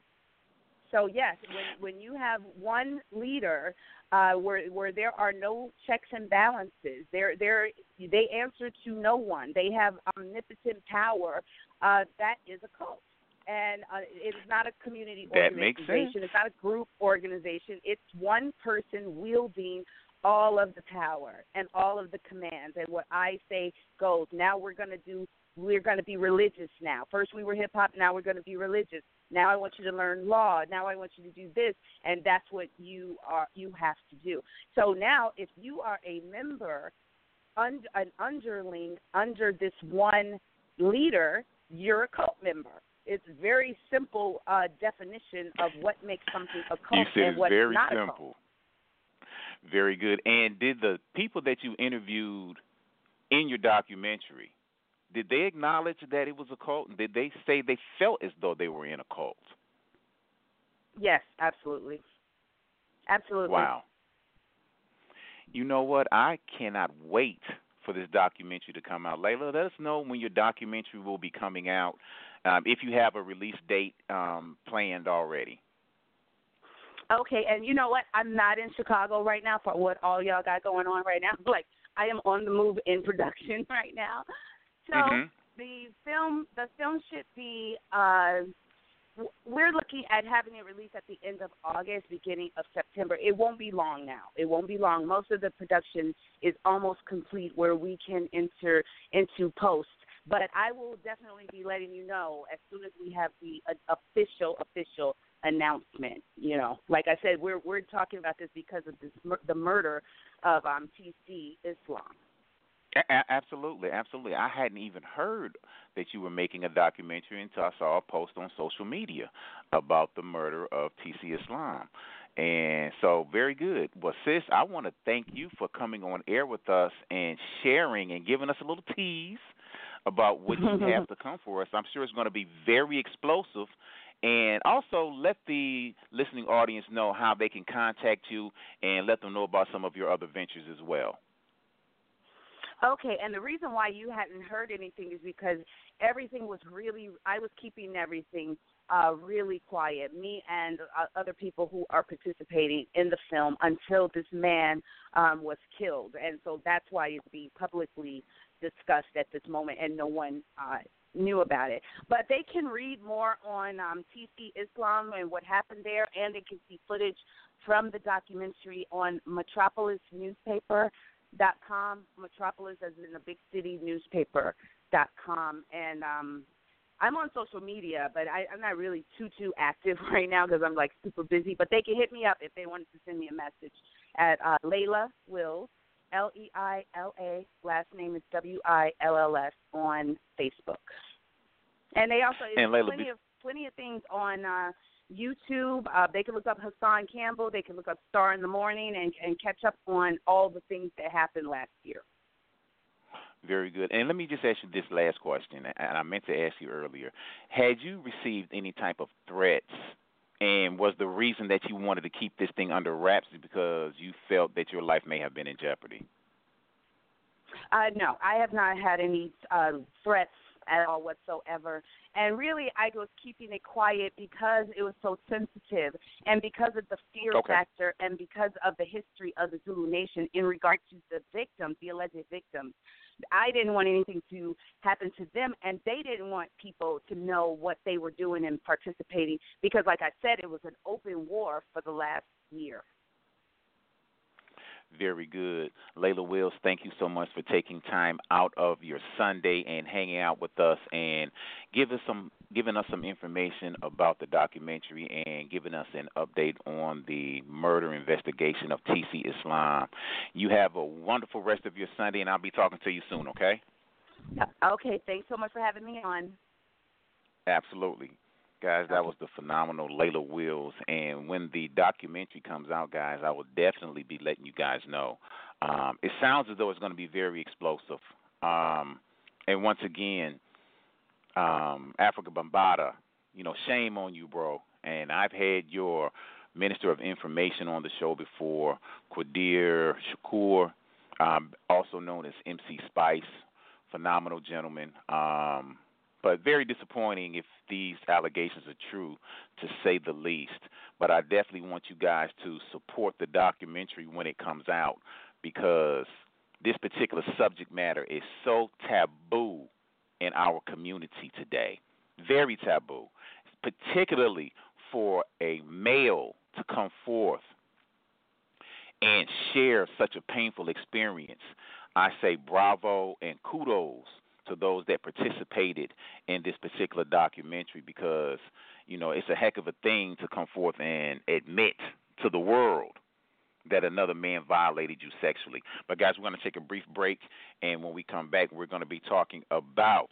S6: So yes, when when you have one leader uh, where where there are no checks and balances, they're they're they answer to no one. They have omnipotent power. Uh, that is a cult. And uh, it's not a community
S5: that
S6: organization.
S5: Makes sense.
S6: It's not a group organization. It's one person wielding all of the power and all of the commands. And what I say goes. Now we're going to do, we're going to be religious now. First we were hip-hop, now we're going to be religious. Now I want you to learn law. Now I want you to do this. And that's what you are. You have to do. So now if you are a member, un, an underling under this one leader, you're a cult member. It's very simple uh, definition of what makes something a cult
S5: you said
S6: and
S5: it's
S6: what's
S5: very
S6: not
S5: simple.
S6: a cult.
S5: Very good. And did the people that you interviewed in your documentary, did they acknowledge that it was a cult? Did they say they felt as though they were in a cult?
S6: Yes, absolutely. Absolutely.
S5: Wow. You know what? I cannot wait for this documentary to come out. Layla, let us know when your documentary will be coming out, um, if you have a release date um, planned already.
S6: Okay, and you know what? I'm not in Chicago right now for what all y'all got going on right now. Like, I am on the move in production right now. So
S5: mm-hmm.
S6: the film, the film should be. Uh, we're looking at having it released at the end of August, beginning of September. It won't be long now. It won't be long. Most of the production is almost complete, where we can enter into post. But I will definitely be letting you know as soon as we have the uh, official, official announcement. You know, like I said, we're we're talking about this because of this, the murder of um, T C Islam.
S5: A- absolutely, absolutely. I hadn't even heard that you were making a documentary until I saw a post on social media about the murder of T C Islam. And so, very good. Well, sis, I want to thank you for coming on air with us and sharing and giving us a little tease about what you have to come for us. I'm sure it's going to be very explosive. And also let the listening audience know how they can contact you and let them know about some of your other ventures as well.
S6: Okay, and the reason why you hadn't heard anything is because everything was really, I was keeping everything uh, really quiet, me and uh, other people who are participating in the film, until this man um, was killed. And so that's why it's being publicly discussed at this moment, and no one uh, knew about it. But they can read more on um, T C Islam and what happened there, and they can see footage from the documentary on Metropolis Newspaper. Dot com, Metropolis as in a big city newspaper dot com, and um, I'm on social media, but I, I'm not really too too active right now because I'm like super busy. But they can hit me up if they wanted to send me a message at uh, Layla Wills, L E I L A, last name is W I L L S, on Facebook. And they also
S5: and
S6: there's
S5: Layla,
S6: plenty of plenty of things on uh, YouTube. Uh, they can look up Hassan Campbell. They can look up Star in the Morning and, and catch up on all the things that happened last year.
S5: Very good. And let me just ask you this last question, and I meant to ask you earlier. Had you received any type of threats, and was the reason that you wanted to keep this thing under wraps because you felt that your life may have been in jeopardy?
S6: Uh, no, I have not had any uh, threats at all whatsoever. And really, I was keeping it quiet because it was so sensitive and because of the fear
S5: okay.
S6: factor and because of the history of the Zulu Nation in regard to the victims, the alleged victims. I didn't want anything to happen to them, and they didn't want people to know what they were doing and participating because, like I said, it was an open war for the last year.
S5: Very good. Layla Wills, thank you so much for taking time out of your Sunday and hanging out with us and give us some, giving us some information about the documentary and giving us an update on the murder investigation of T C Islam. You have a wonderful rest of your Sunday, and I'll be talking to you soon, okay?
S6: Okay, thanks so much for having me on.
S5: Absolutely. Guys, that was the phenomenal Layla Wills, and when the documentary comes out, guys, I will definitely be letting you guys know. Um, it sounds as though it's going to be very explosive. Um, and once again, um, Africa Bambaataa, you know, shame on you, bro. And I've had your Minister of Information on the show before, Quadir Shakur, um, also known as M C Spice, phenomenal gentleman. Um But very disappointing if these allegations are true, to say the least. But I definitely want you guys to support the documentary when it comes out, because this particular subject matter is so taboo in our community today. Very taboo, particularly for a male to come forth and share such a painful experience. I say bravo and kudos to those that participated in this particular documentary, because, you know, it's a heck of a thing to come forth and admit to the world that another man violated you sexually. But, guys, we're going to take a brief break, and when we come back, we're going to be talking about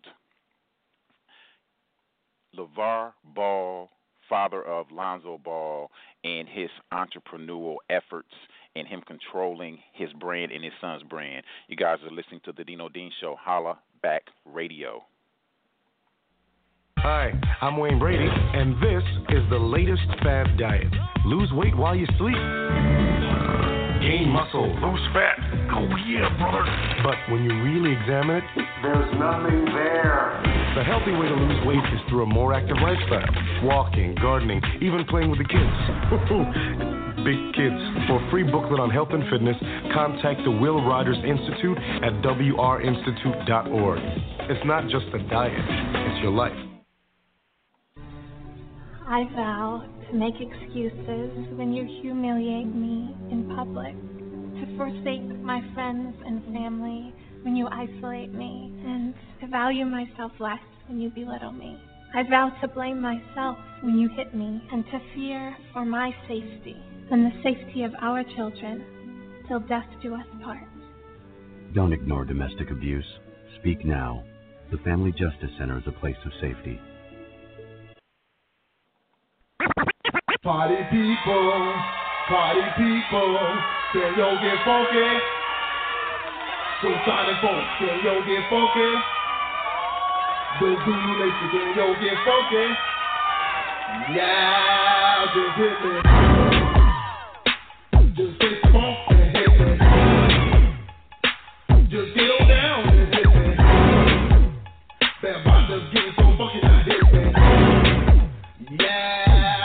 S5: LeVar Ball, father of Lonzo Ball, and his entrepreneurial efforts and him controlling his brand and his son's brand. You guys are listening to the Dino Dean Show, Holla Back Radio.
S7: Hi, I'm Wayne Brady, and this is the latest fad diet. Lose weight while you sleep. Gain muscle. Lose fat. Oh, yeah, brother. But when you really examine it, there's nothing there. The healthy way to lose weight is through a more active lifestyle. Walking, gardening, even playing with the kids. Big kids. For a free booklet on health and fitness, contact the Will Rogers Institute at W R institute dot org. It's not just a diet, it's your life.
S8: I vow to make excuses when you humiliate me in public, to forsake my friends and family when you isolate me, and to value myself less when you belittle me. I vow to blame myself when you hit me, and to fear for my safety and the safety of our children till death do us part.
S9: Don't ignore domestic abuse. Speak now. The Family Justice Center is a place of safety.
S3: Party people, party people, can yo get funky? So Sonic folks, can yo get funky? The Zulu Nation, can yo get funky? Yeah, just hit me. Just hit funk and hit me. Just get on down and hit me. That box just getting so funky now, hit me. Yeah.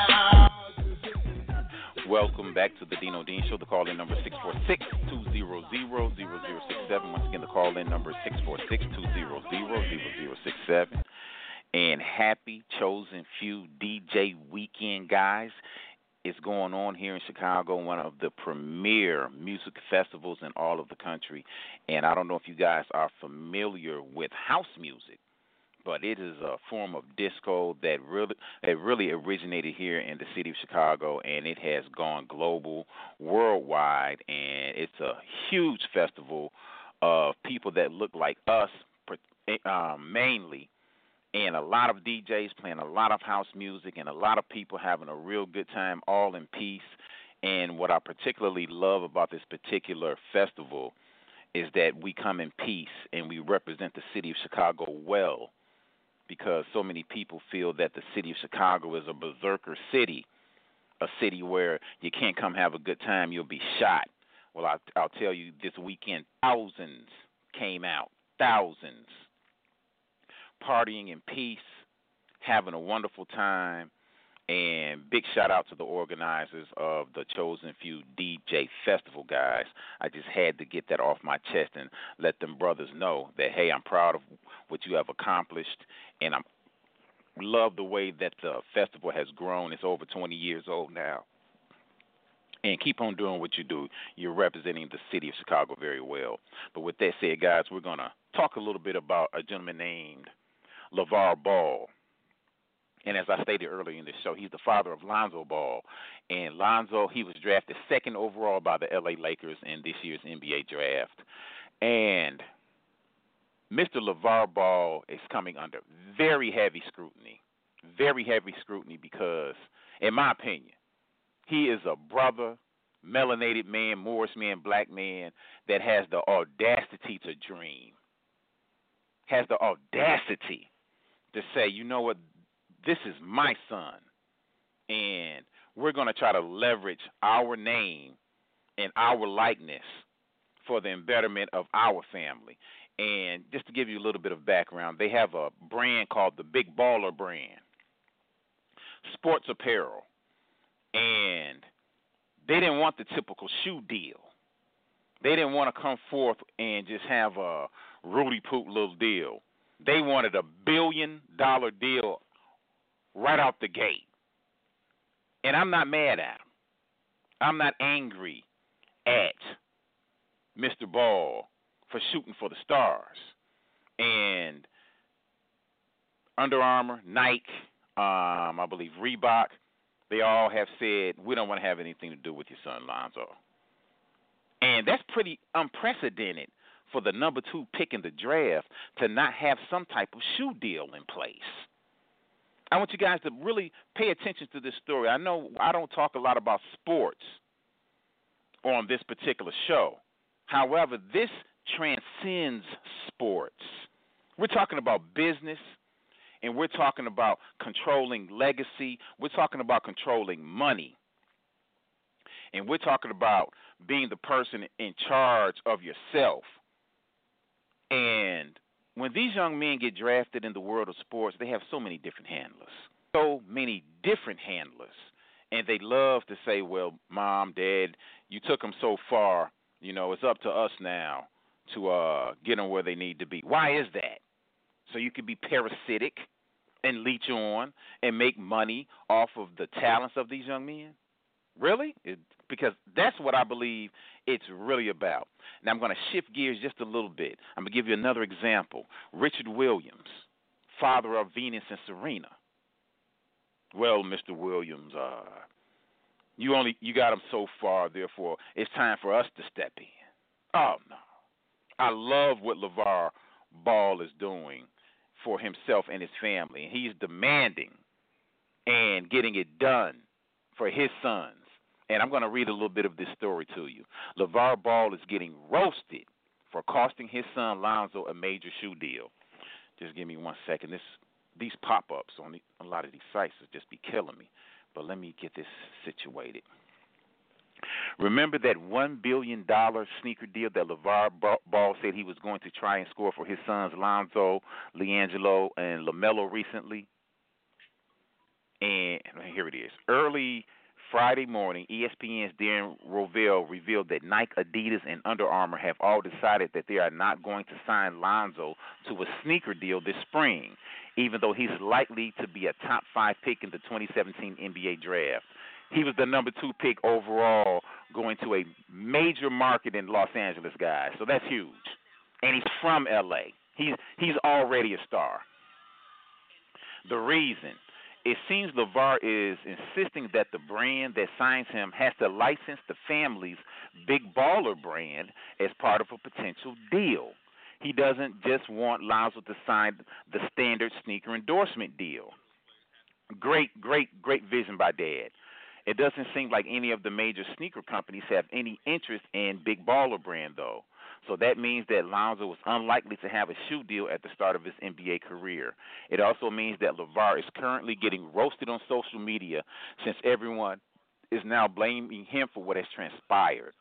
S5: Welcome back to the Dino Dean Show. The call-in number is six four six, two zero zero, zero zero six seven. Once again, the call-in number is six four six, two zero zero, zero zero six seven. And happy Chosen Few D J Weekend, guys. It's going on here in Chicago, one of the premier music festivals in all of the country. And I don't know if you guys are familiar with house music, but it is a form of disco that really that really originated here in the city of Chicago, and it has gone global, worldwide, and it's a huge festival of people that look like us, um, mainly, and a lot of D Js playing a lot of house music, and a lot of people having a real good time, all in peace. And what I particularly love about this particular festival is that we come in peace and we represent the city of Chicago well, because so many people feel that the city of Chicago is a berserker city, a city where you can't come have a good time, you'll be shot. Well, I'll, I'll tell you, this weekend, thousands came out, thousands. partying in peace, having a wonderful time. And big shout out to the organizers of the Chosen Few D J Festival, guys. I just had to get that off my chest and let them brothers know that, hey, I'm proud of what you have accomplished, and I love the way that the festival has grown. It's over twenty years old now. And keep on doing what you do. You're representing the city of Chicago very well. But with that said, guys, we're going to talk a little bit about a gentleman named LeVar Ball. And as I stated earlier in the show, he's the father of Lonzo Ball. And Lonzo, he was drafted second overall by the L A Lakers in this year's N B A draft. And Mister LeVar Ball is coming under very heavy scrutiny, very heavy scrutiny because, in my opinion, he is a brother, melanated man, Moorish man, black man that has the audacity to dream, has the audacity to say, you know what, this is my son, and we're going to try to leverage our name and our likeness for the betterment of our family. And just to give you a little bit of background, they have a brand called the Big Baller brand, sports apparel, and they didn't want the typical shoe deal. They didn't want to come forth and just have a Rudy Poot little deal. They wanted a billion-dollar deal right out the gate. And I'm not mad at him. I'm not angry at Mister Ball for shooting for the stars. And Under Armour, Nike, um, I believe Reebok, they all have said, we don't want to have anything to do with your son, Lonzo. And that's pretty unprecedented for the number two pick in the draft to not have some type of shoe deal in place. I want you guys to really pay attention to this story. I know I don't talk a lot about sports on this particular show. However, this transcends sports. We're talking about business, and we're talking about controlling legacy. We're talking about controlling money. And we're talking about being the person in charge of yourself. And when these young men get drafted in the world of sports, they have so many different handlers, so many different handlers. And they love to say, well, Mom, Dad, you took them so far, you know, it's up to us now to uh, get them where they need to be. Why is that? So you can be parasitic and leech on and make money off of the talents of these young men? Really? It, because that's what I believe it's really about. Now, I'm going to shift gears just a little bit. I'm going to give you another example. Richard Williams, father of Venus and Serena. Well, Mister Williams, uh, you only you got him so far, therefore it's time for us to step in. Oh, no. I love what LeVar Ball is doing for himself and his family. He's demanding and getting it done for his sons. And I'm going to read a little bit of this story to you. LeVar Ball is getting roasted for costing his son Lonzo a major shoe deal. Just give me one second. This, these pop-ups on the, a lot of these sites will just be killing me. But let me get this situated. Remember that one billion dollars sneaker deal that LeVar Ball said he was going to try and score for his sons Lonzo, LiAngelo, and LaMelo recently? And here it is. Early Friday morning, E S P N's Darren Rovell revealed that Nike, Adidas, and Under Armour have all decided that they are not going to sign Lonzo to a sneaker deal this spring, even though he's likely to be a top five pick in the twenty seventeen N B A draft. He was the number two pick overall going to a major market in Los Angeles, guys. So that's huge. And he's from L A. He's, he's already a star. The reason, it seems LeVar is insisting that the brand that signs him has to license the family's Big Baller brand as part of a potential deal. He doesn't just want Lonzo to sign the standard sneaker endorsement deal. Great, great, great vision by Dad. It doesn't seem like any of the major sneaker companies have any interest in Big Baller brand, though. So that means that Lonzo is unlikely to have a shoe deal at the start of his N B A career. It also means that LeVar is currently getting roasted on social media since everyone is now blaming him for what has transpired.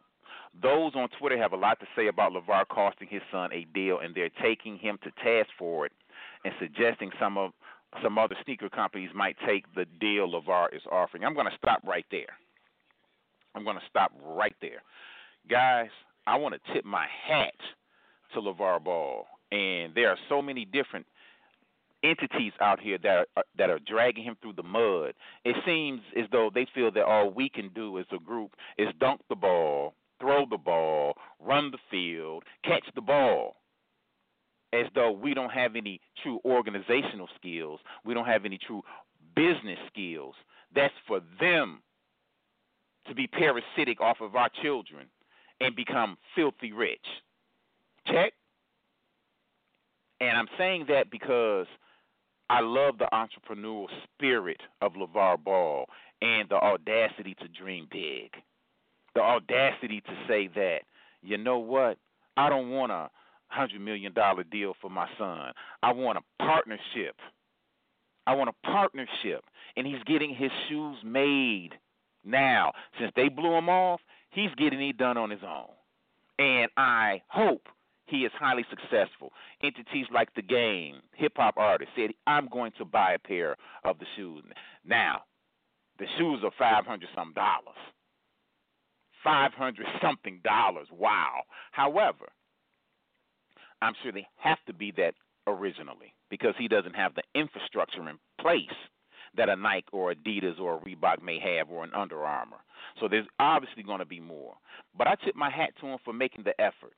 S5: Those on Twitter have a lot to say about LeVar costing his son a deal, and they're taking him to task for it and suggesting some of some other sneaker companies might take the deal LeVar is offering. I'm going to stop right there. I'm going to stop right there. Guys, I want to tip my hat to LeVar Ball, and there are so many different entities out here that are, that are dragging him through the mud. It seems as though they feel that all we can do as a group is dunk the ball, throw the ball, run the field, catch the ball, as though we don't have any true organizational skills. We don't have any true business skills. That's for them to be parasitic off of our children and become filthy rich. Check? And I'm saying that because I love the entrepreneurial spirit of LeVar Ball and the audacity to dream big. The audacity to say that, you know what, I don't want a one hundred million dollars deal for my son. I want a partnership. I want a partnership. And he's getting his shoes made now. Since they blew him off, he's getting it done on his own. And I hope he is highly successful. Entities like The Game, hip-hop artists, said, I'm going to buy a pair of the shoes. Now, the shoes are five hundred something dollars. five hundred something dollars. Wow. However, I'm sure they have to be that originally because he doesn't have the infrastructure in place that a Nike or Adidas or a Reebok may have, or an Under Armour. So there's obviously going to be more. But I tip my hat to him for making the effort.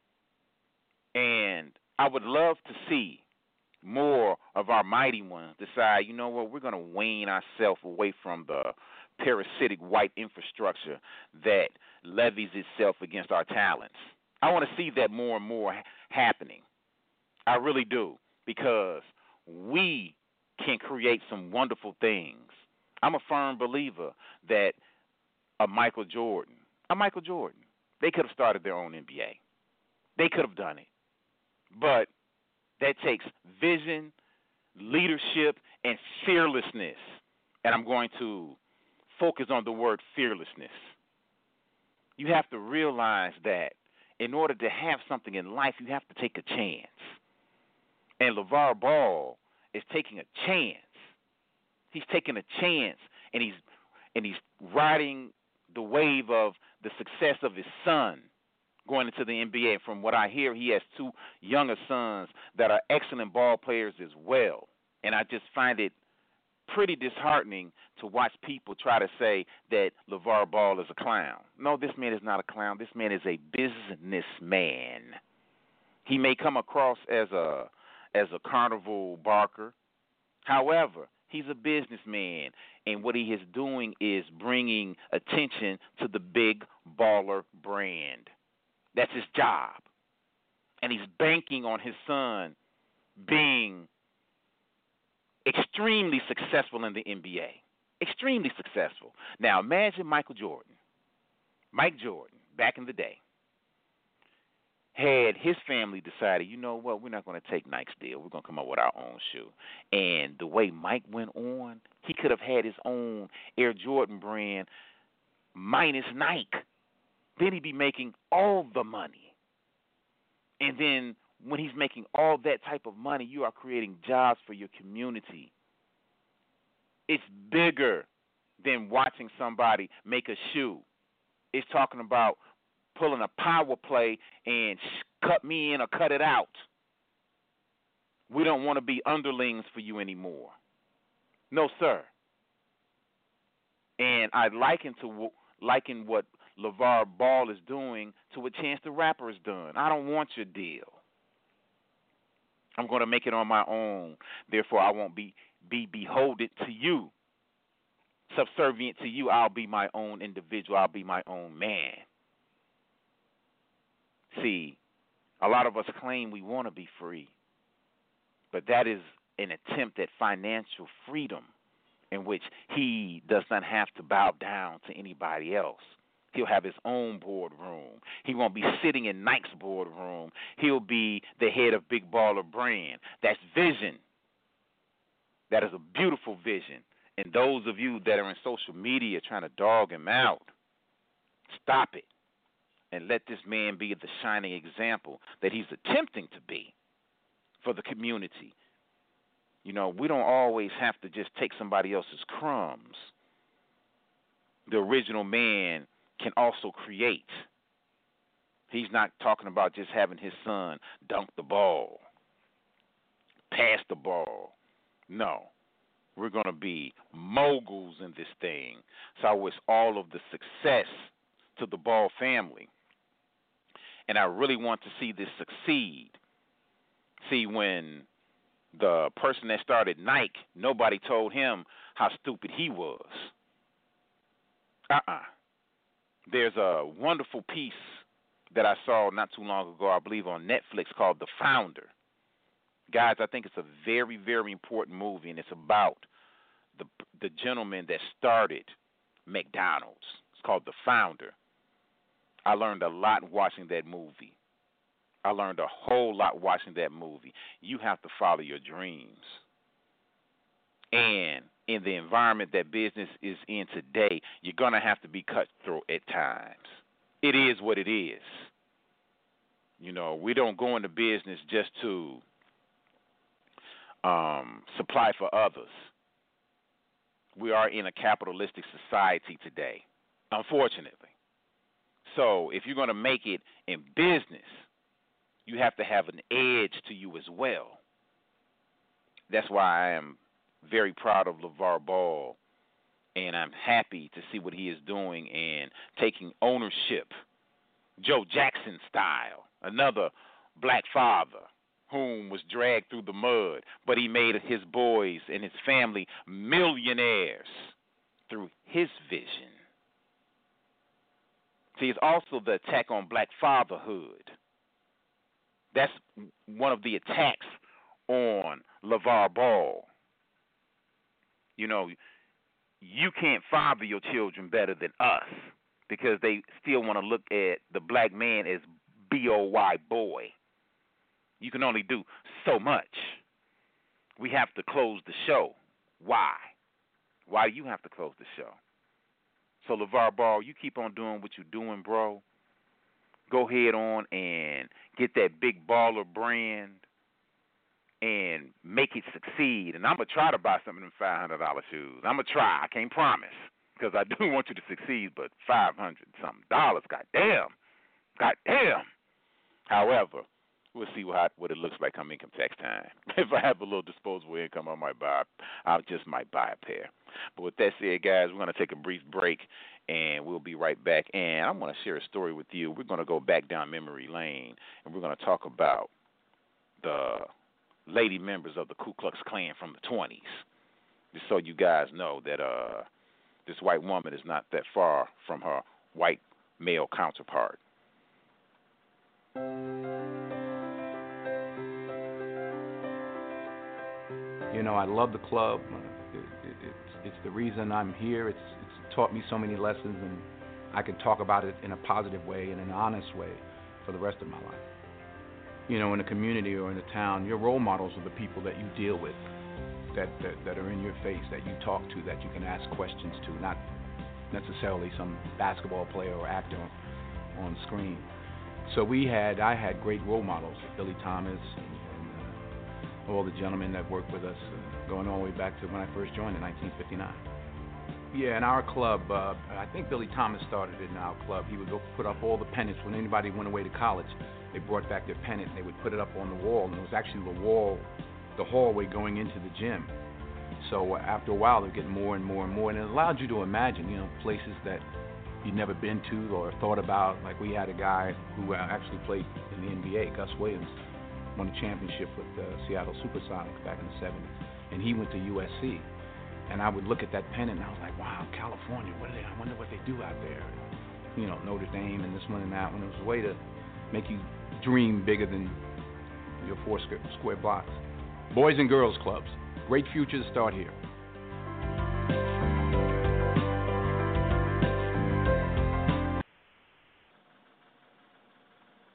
S5: And I would love to see more of our mighty ones decide, you know what, we're going to wean ourselves away from the parasitic white infrastructure that levies itself against our talents. I want to see that more and more happening. I really do, because we can create some wonderful things. I'm a firm believer that a Michael Jordan, a Michael Jordan, they could have started their own N B A. They could have done it. But that takes vision, leadership, and fearlessness. And I'm going to focus on the word fearlessness. You have to realize that in order to have something in life, you have to take a chance. And LeVar Ball is taking a chance. He's taking a chance, and he's and he's riding the wave of the success of his son going into the N B A. From what I hear, he has two younger sons that are excellent ball players as well. And I just find it pretty disheartening to watch people try to say that LeVar Ball is a clown. No, this man is not a clown. This man is a businessman. He may come across as a as a carnival barker. However, he's a businessman, and what he is doing is bringing attention to the big baller brand. That's his job. And he's banking on his son being extremely successful in the N B A. Extremely successful. Now, imagine Michael Jordan. Mike Jordan, back in the day, had his family decided, you know what, we're not going to take Nike's deal. We're going to come up with our own shoe. And the way Mike went on, he could have had his own Air Jordan brand minus Nike. Then he'd be making all the money. And then when he's making all that type of money, you are creating jobs for your community. It's bigger than watching somebody make a shoe. It's talking about pulling a power play and sh- cut me in or cut it out. We don't want to be underlings for you anymore. No, sir. And I liken to liken what LeVar Ball is doing to what Chance the Rapper has done. I don't want your deal. I'm going to make it on my own. Therefore, I won't be, be beholden to you, subservient to you. I'll be my own individual. I'll be my own man. See, a lot of us claim we want to be free, but that is an attempt at financial freedom in which he does not have to bow down to anybody else. He'll have his own boardroom. He won't be sitting in Nike's boardroom. He'll be the head of Big Baller Brand. That's vision. That is a beautiful vision. And those of you that are in social media trying to dog him out, stop it. and let this man be the shining example that he's attempting to be for the community. You know, we don't always have to just take somebody else's crumbs. The original man can also create. He's not talking about just having his son dunk the ball, pass the ball. No. We're going to be moguls in this thing. So I wish all of the success to the Ball family. And I really want to see this succeed. See, when the person that started Nike, nobody told him how stupid he was. Uh-uh. There's a wonderful piece that I saw not too long ago, I believe on Netflix, called The Founder. Guys, I think it's a very, very important movie, and it's about the the gentleman that started McDonald's. It's called The Founder. I learned a lot watching that movie. I learned a whole lot watching that movie. You have to follow your dreams. And in the environment that business is in today, you're going to have to be cutthroat at times. It is what it is. You know, we don't go into business just to um, supply for others. We are in a capitalistic society today, unfortunately. So if you're going to make it in business, you have to have an edge to you as well. That's why I am very proud of LeVar Ball, and I'm happy to see what he is doing and taking ownership, Joe Jackson style, another black father whom was dragged through the mud, but he made his boys and his family millionaires through his vision. See, it's also the attack on black fatherhood. That's one of the attacks on LeVar Ball. You know, you can't father your children better than us because they still want to look at the black man as B O Y boy. You can only do so much. We have to close the show. Why? Why do you have to close the show? So, LeVar Ball, you keep on doing what you're doing, bro. Go ahead on and get that big baller brand and make it succeed. And I'm going to try to buy some of them five hundred dollars shoes. I'm going to try. I can't promise because I do want you to succeed, but five hundred something dollars, goddamn. Goddamn. However, we'll see what what it looks like come income tax time. If I have a little disposable income, I might buy. I just might buy a pair. But with that said, guys, we're going to take a brief break, and we'll be right back. And I'm going to share a story with you. We're going to go back down memory lane, and we're going to talk about the lady members of the Ku Klux Klan from the twenties, just so you guys know that uh, this white woman is not that far from her white male counterpart.
S10: You know, I love the club. It, it, it's, it's the reason I'm here. It's, it's taught me so many lessons, and I can talk about it in a positive way and an honest way for the rest of my life. You know, in a community or in a town, your role models are the people that you deal with, that, that, that are in your face, that you talk to, that you can ask questions to, not necessarily some basketball player or actor on screen. So we had, I had great role models, Billy Thomas, all the gentlemen that worked with us, uh, going all the way back to when I first joined in nineteen fifty-nine. Yeah, in our club, uh, I think Billy Thomas started it in our club. He would go put up all the pennants when anybody went away to college. They brought back their pennant and they would put it up on the wall, and it was actually the wall, the hallway going into the gym. So uh, after a while, they'd get more and more and more, and it allowed you to imagine, you know, places that you'd never been to or thought about. Like we had a guy who uh, actually played in the N B A, Gus Williams, won a championship with the Seattle Supersonics back in the seventies, and he went to U S C. And I would look at that pennant, and I was like, wow, California, what do they, I wonder what they do out there. You know, Notre Dame and this one and that one. It was a way to make you dream bigger than your four square blocks. Boys and Girls Clubs. Great futures start here.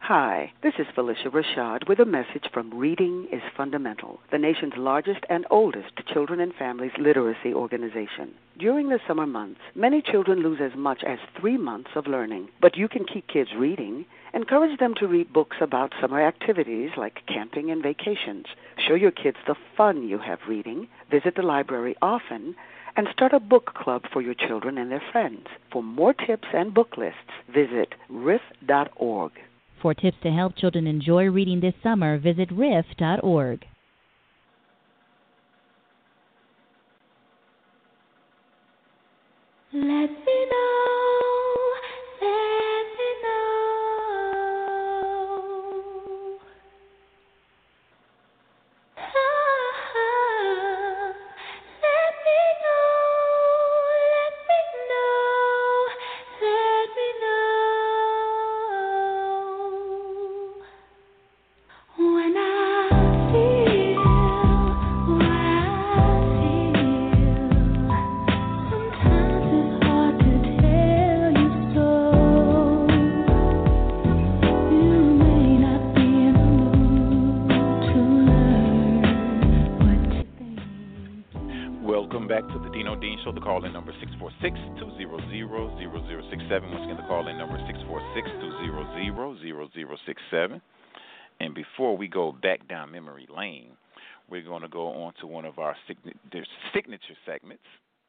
S11: Hi, this is Felicia Rashad with a message from Reading is Fundamental, the nation's largest and oldest children and families literacy organization. During the summer months, many children lose as much as three months of learning, but you can keep kids reading. Encourage them to read books about summer activities like camping and vacations. Show your kids the fun you have reading. Visit the library often. And start a book club for your children and their friends. For more tips and book lists, visit riff dot org.
S1: For tips to help children enjoy reading this summer, visit riff dot org.
S4: Let me know, let me know. Ah, let me know, let me know, let me know. When I feel what I feel, sometimes it's hard to tell you so. You may not be in the mood to learn what to think.
S5: Welcome back to the Dino Dean Show. The call-in number six four six, two zero zero, zero zero six seven. Once again, the call-in number six four six, two zero zero, zero zero six seven. And before we go back down memory lane, we're going to go on to one of our sign- signature segments.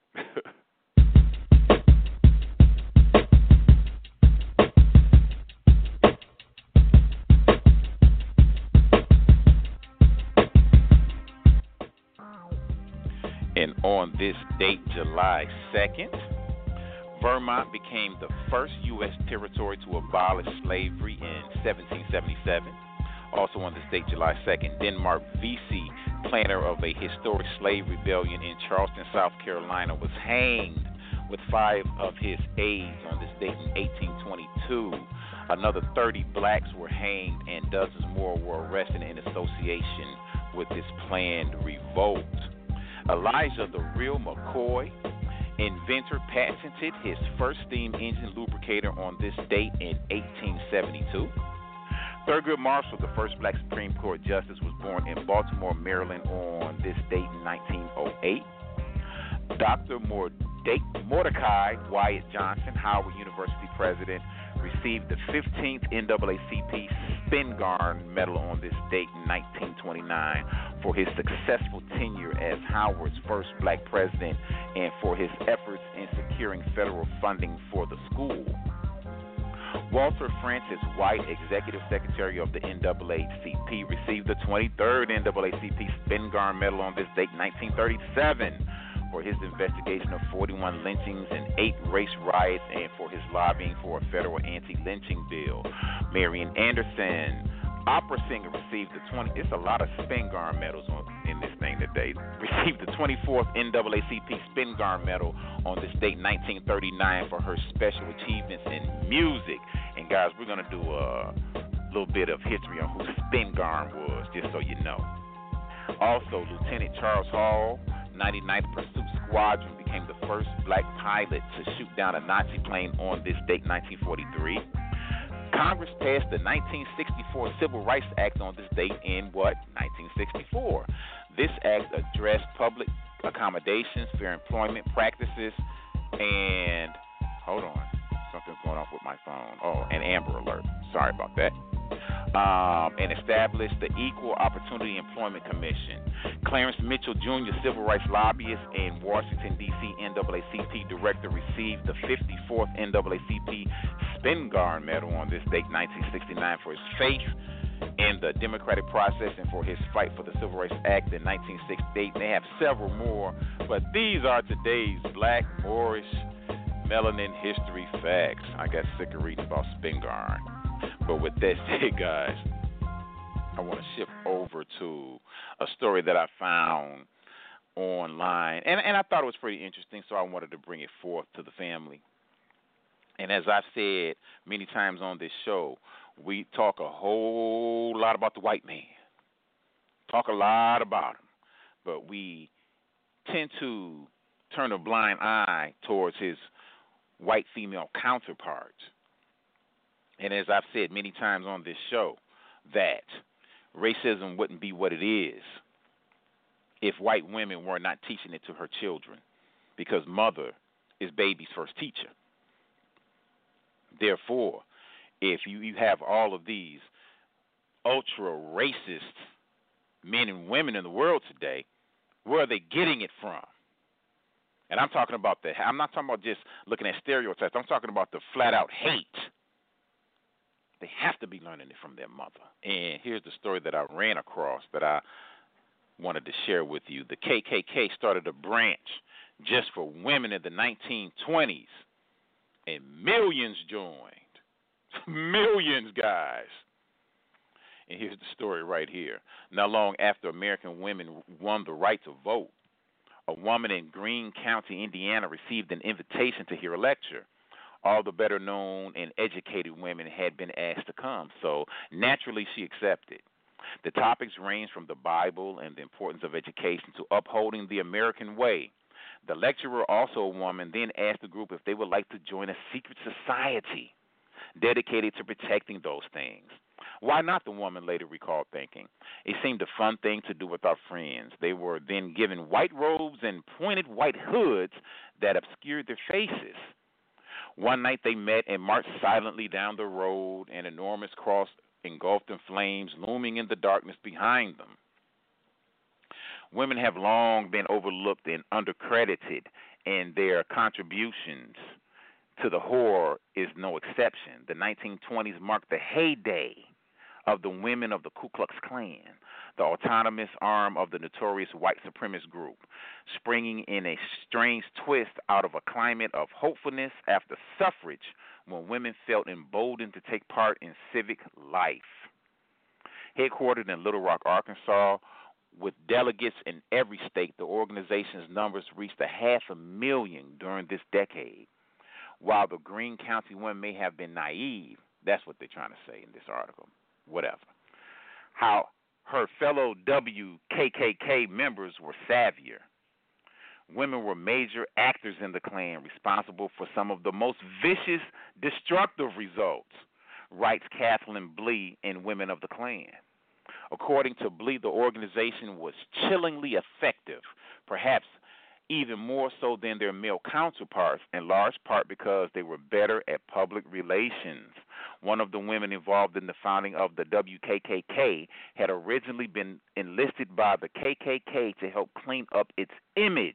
S5: And on this date, July second, Vermont became the first U S territory to abolish slavery in seventeen seventy-seven. Also on this date, July second, Denmark Vesey, planner of a historic slave rebellion in Charleston, South Carolina, was hanged with five of his aides on this date in eighteen twenty-two. Another thirty blacks were hanged and dozens more were arrested in association with this planned revolt. Elijah the Real McCoy, inventor, patented his first steam engine lubricator on this date in eighteen seventy-two. Thurgood Marshall, the first black Supreme Court justice, was born in Baltimore, Maryland on this date in nineteen oh eight. Doctor Mordecai Wyatt Johnson, Howard University president, received the fifteenth N double A C P Spingarn Medal on this date in nineteen twenty-nine for his successful tenure as Howard's first black president and for his efforts in securing federal funding for the school. Walter Francis White, executive secretary of the N double A C P, received the twenty-third N double A C P Spingarn Medal on this date in nineteen thirty-seven for his investigation of forty-one lynchings and eight race riots and for his lobbying for a federal anti-lynching bill. Marian Anderson, opera singer, received the twenty. It's a lot of Spingarn medals on, in this thing today. Received the twenty-fourth N double A C P Spingarn Medal on this date, nineteen thirty-nine, for her special achievements in music. And guys, we're gonna do a little bit of history on who Spingarn was, just so you know. Also, Lieutenant Charles Hall, ninety-ninth Pursuit Squadron, became the first black pilot to shoot down a Nazi plane on this date, nineteen forty-three. Congress passed the nineteen sixty-four Civil Rights Act on this date in what? nineteen sixty-four. This act addressed public accommodations, fair employment practices, and hold on, something's going off with my phone. Oh, an Amber Alert. Sorry about that. Um, and established the Equal Opportunity Employment Commission. Clarence Mitchell, Junior civil rights lobbyist and Washington, D C N double A C P director, received the fifty-fourth N double A C P Spingarn Medal on this date, nineteen sixty-nine, for his faith in the democratic process and for his fight for the Civil Rights Act in nineteen sixty-eight. They have several more, but these are today's black, Moorish, melanin history facts. I got sick of reading about Spingarn. But with that said, guys, I want to shift over to a story that I found online. And, and I thought it was pretty interesting, so I wanted to bring it forth to the family. And as I've said many times on this show, we talk a whole lot about the white man. Talk a lot about him. But we tend to turn a blind eye towards his white female counterparts. And as I've said many times on this show, that racism wouldn't be what it is if white women were not teaching it to her children, because mother is baby's first teacher. Therefore, if you, you have all of these ultra racist men and women in the world today, where are they getting it from? And I'm talking about the, I'm not talking about just looking at stereotypes. I'm talking about the flat out hate. They have to be learning it from their mother. And here's the story that I ran across that I wanted to share with you. The K K K started a branch just for women in the nineteen twenties, and millions joined. Millions, guys. And here's the story right here. Not long after American women won the right to vote, a woman in Greene County, Indiana, received an invitation to hear a lecture. All the better known and educated women had been asked to come, so naturally she accepted. The topics ranged from the Bible and the importance of education to upholding the American way. The lecturer, also a woman, then asked the group if they would like to join a secret society dedicated to protecting those things. Why not, the woman later recalled thinking. It seemed a fun thing to do with our friends. They were then given white robes and pointed white hoods that obscured their faces. One night they met and marched silently down the road, an enormous cross engulfed in flames looming in the darkness behind them. Women have long been overlooked and undercredited, and their contributions to the horror is no exception. The nineteen twenties marked the heyday of the women of the Ku Klux Klan, the autonomous arm of the notorious white supremacist group, springing in a strange twist out of a climate of hopefulness after suffrage, when women felt emboldened to take part in civic life. Headquartered in Little Rock, Arkansas, with delegates in every state, the organization's numbers reached a half a million during this decade. While the Greene County women may have been naive, that's what they're trying to say in this article, whatever, how her fellow W K K K members were savvier. Women were major actors in the Klan, responsible for some of the most vicious, destructive results, writes Kathleen Blee in Women of the Klan. According to Blee, the organization was chillingly effective, perhaps even more so than their male counterparts, in large part because they were better at public relations. One of the women involved in the founding of the W K K K had originally been enlisted by the K K K to help clean up its image.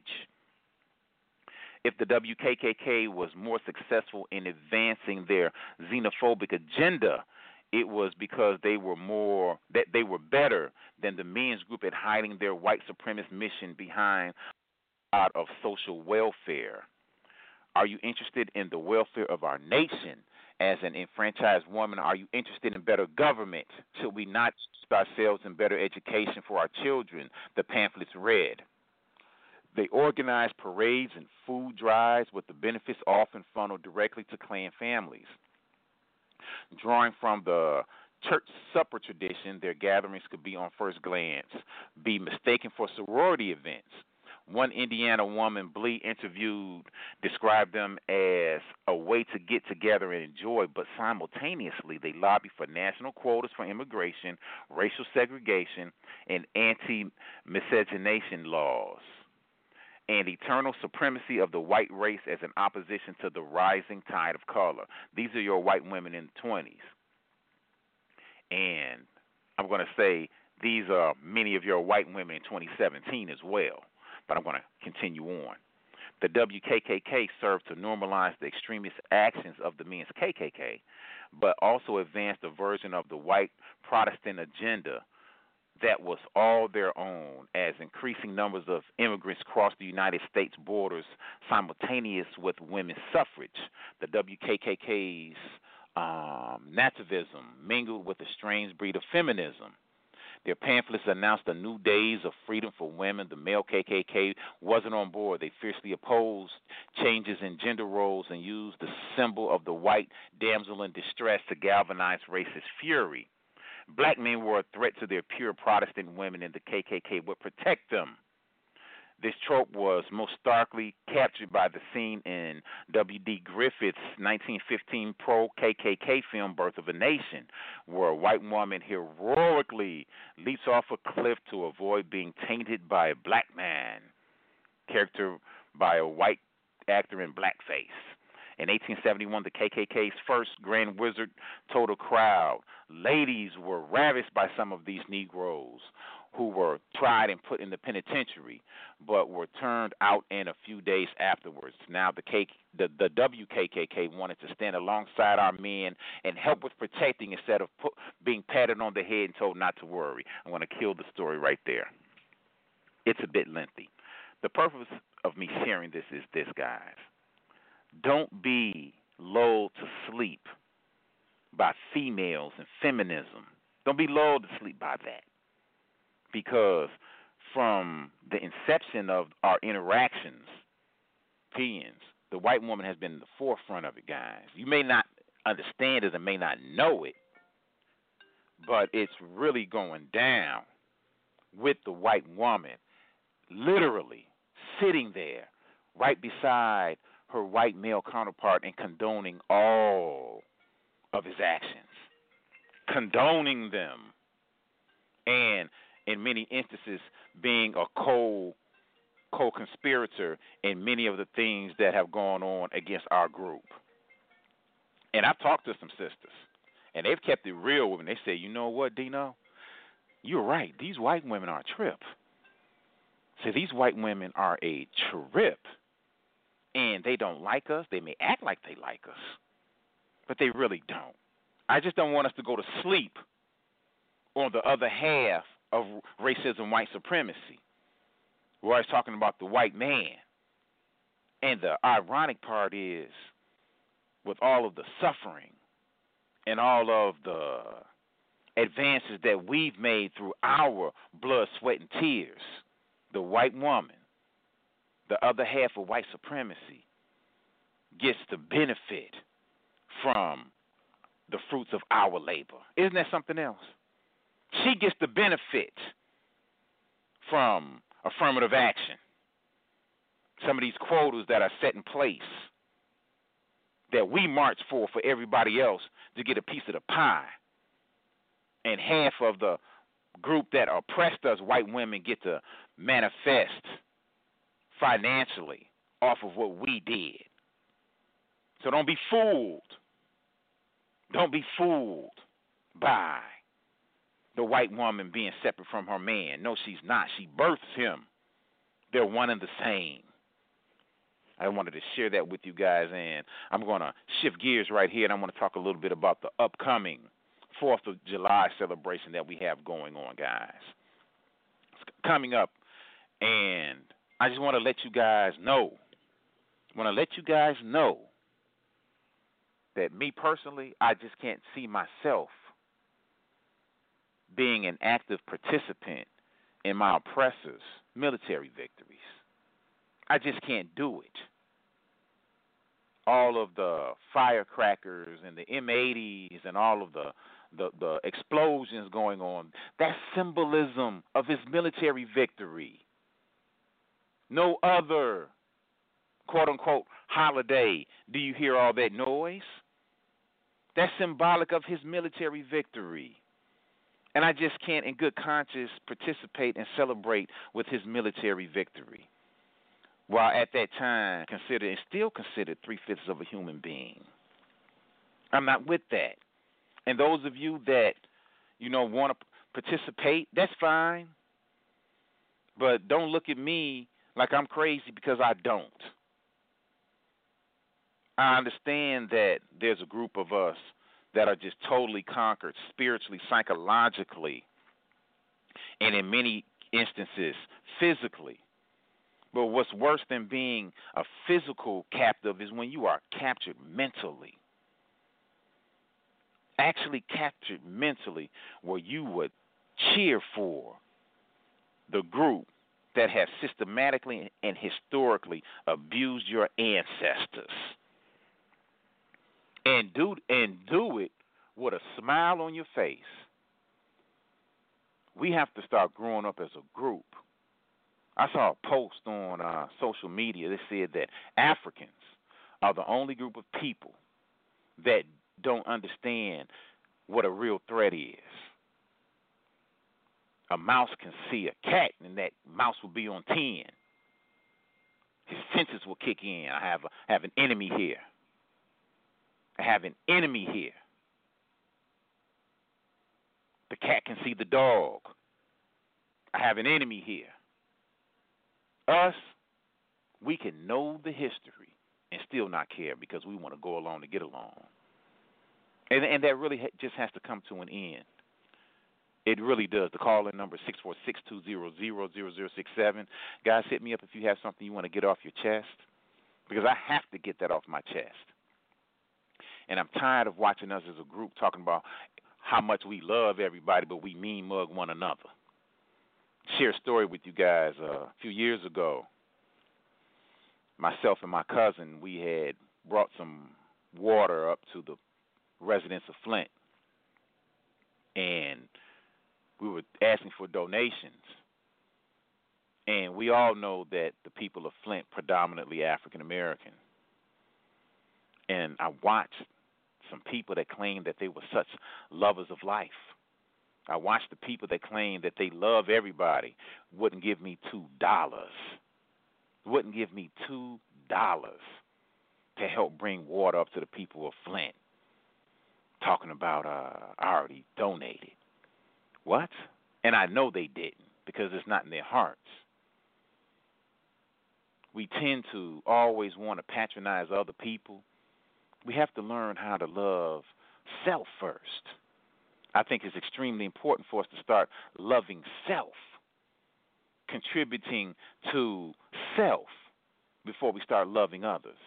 S5: If the W K K K was more successful in advancing their xenophobic agenda, it was because they were more that they were better than the men's group at hiding their white supremacist mission behind out of social welfare. Are you interested in the welfare of our nation? As an enfranchised woman, are you interested in better government? Should we not invest ourselves in better education for our children? The pamphlets read. They organized parades and food drives with the benefits often funneled directly to Klan families. Drawing from the church supper tradition, their gatherings could be on first glance be mistaken for sorority events. One Indiana woman Blee interviewed described them as a way to get together and enjoy, but simultaneously they lobby for national quotas for immigration, racial segregation, and anti-miscegenation laws, and eternal supremacy of the white race as an opposition to the rising tide of color. These are your white women in the twenties. And I'm going to say these are many of your white women in twenty seventeen as well. But I'm going to continue on. The W K K K served to normalize the extremist actions of the men's K K K, but also advanced a version of the white Protestant agenda that was all their own, as increasing numbers of immigrants crossed the United States borders simultaneous with women's suffrage. The W K K K's um, nativism mingled with a strange breed of feminism. Their pamphlets announced the new days of freedom for women. The male K K K wasn't on board. They fiercely opposed changes in gender roles and used the symbol of the white damsel in distress to galvanize racist fury. Black men were a threat to their pure Protestant women, and the K K K would protect them. This trope was most starkly captured by the scene in W D Griffith's nineteen fifteen pro-K K K film Birth of a Nation, where a white woman heroically leaps off a cliff to avoid being tainted by a black man, character by a white actor in blackface. In eighteen seventy-one, the K K K's first Grand Wizard told a crowd, ladies were ravished by some of these Negroes who were tried and put in the penitentiary, but were turned out in a few days afterwards. Now the, K, the, the W K K K wanted to stand alongside our men and help with protecting instead of put, being patted on the head and told not to worry. I'm going to kill the story right there. It's a bit lengthy. The purpose of me sharing this is this, guys. Don't be lulled to sleep by females and feminism. Don't be lulled to sleep by that. Because from the inception of our interactions, opinions, the white woman has been in the forefront of it, guys. You may not understand it and may not know it, but it's really going down with the white woman, literally sitting there right beside her white male counterpart and condoning all of his actions, condoning them, and in many instances being a co co-conspirator in many of the things that have gone on against our group. And I've talked to some sisters, and they've kept it real with me. They say, you know what, Dino? You're right. These white women are a trip. See, these white women are a trip, and they don't like us. They may act like they like us, but they really don't. I just don't want us to go to sleep on the other half of racism, white supremacy. We're always talking about the white man. And the ironic part is, with all of the suffering and all of the advances that we've made through our blood, sweat, and tears, the white woman, the other half of white supremacy, gets the benefit from the fruits of our labor. Isn't that something else? She gets the benefit from affirmative action. Some of these quotas that are set in place that we march for for everybody else to get a piece of the pie. And half of the group that oppressed us, white women, get to manifest financially off of what we did. So don't be fooled. Don't be fooled by the white woman being separate from her man. No, she's not. She births him. They're one and the same. I wanted to share that with you guys, and I'm going to shift gears right here, and I want to talk a little bit about the upcoming fourth of July celebration that we have going on, guys. It's coming up, and I just want to let you guys know, I want to let you guys know that me personally, I just can't see myself being an active participant in my oppressors' military victories. I just can't do it. All of the firecrackers and the M eighties and all of the, the, the explosions going on, that's symbolism of his military victory. No other, quote-unquote, holiday do you hear all that noise. That's symbolic of his military victory. And I just can't, in good conscience, participate and celebrate with his military victory, while at that time considered and still considered three-fifths of a human being. I'm not with that. And those of you that, you know, want to participate, that's fine. But don't look at me like I'm crazy because I don't. I understand that there's a group of us that are just totally conquered spiritually, psychologically, and in many instances, physically. But what's worse than being a physical captive is when you are captured mentally. Actually captured mentally, where you would cheer for the group that has systematically and historically abused your ancestors. And do and do it with a smile on your face. We have to start growing up as a group I saw a post on uh, social media that said that Africans are the only group of people that don't understand what a real threat is. A mouse can see a cat, and that mouse will be on ten. His senses will kick in. I have a, have an enemy here. I have an enemy here. The cat can see the dog. I have an enemy here. Us, we can know the history and still not care because we want to go along to get along. And, and that really ha- just has to come to an end. It really does. The call-in number is six four six, two zero zero, zero zero six seven. Guys, hit me up if you have something you want to get off your chest, because I have to get that off my chest. And I'm tired of watching us as a group talking about how much we love everybody, but we mean mug one another. Share a story with you guys. Uh, a few years ago, myself and my cousin, we had brought some water up to the residents of Flint, and we were asking for donations. And we all know that the people of Flint predominantly African American. And I watched some people that claimed that they were such lovers of life. I watched the people that claimed that they love everybody wouldn't give me two dollars. Wouldn't give me two dollars to help bring water up to the people of Flint. Talking about uh, I already donated. What? And I know they didn't because it's not in their hearts. We tend to always want to patronize other people. We have to learn how to love self first. I think it's extremely important for us to start loving self, contributing to self before we start loving others.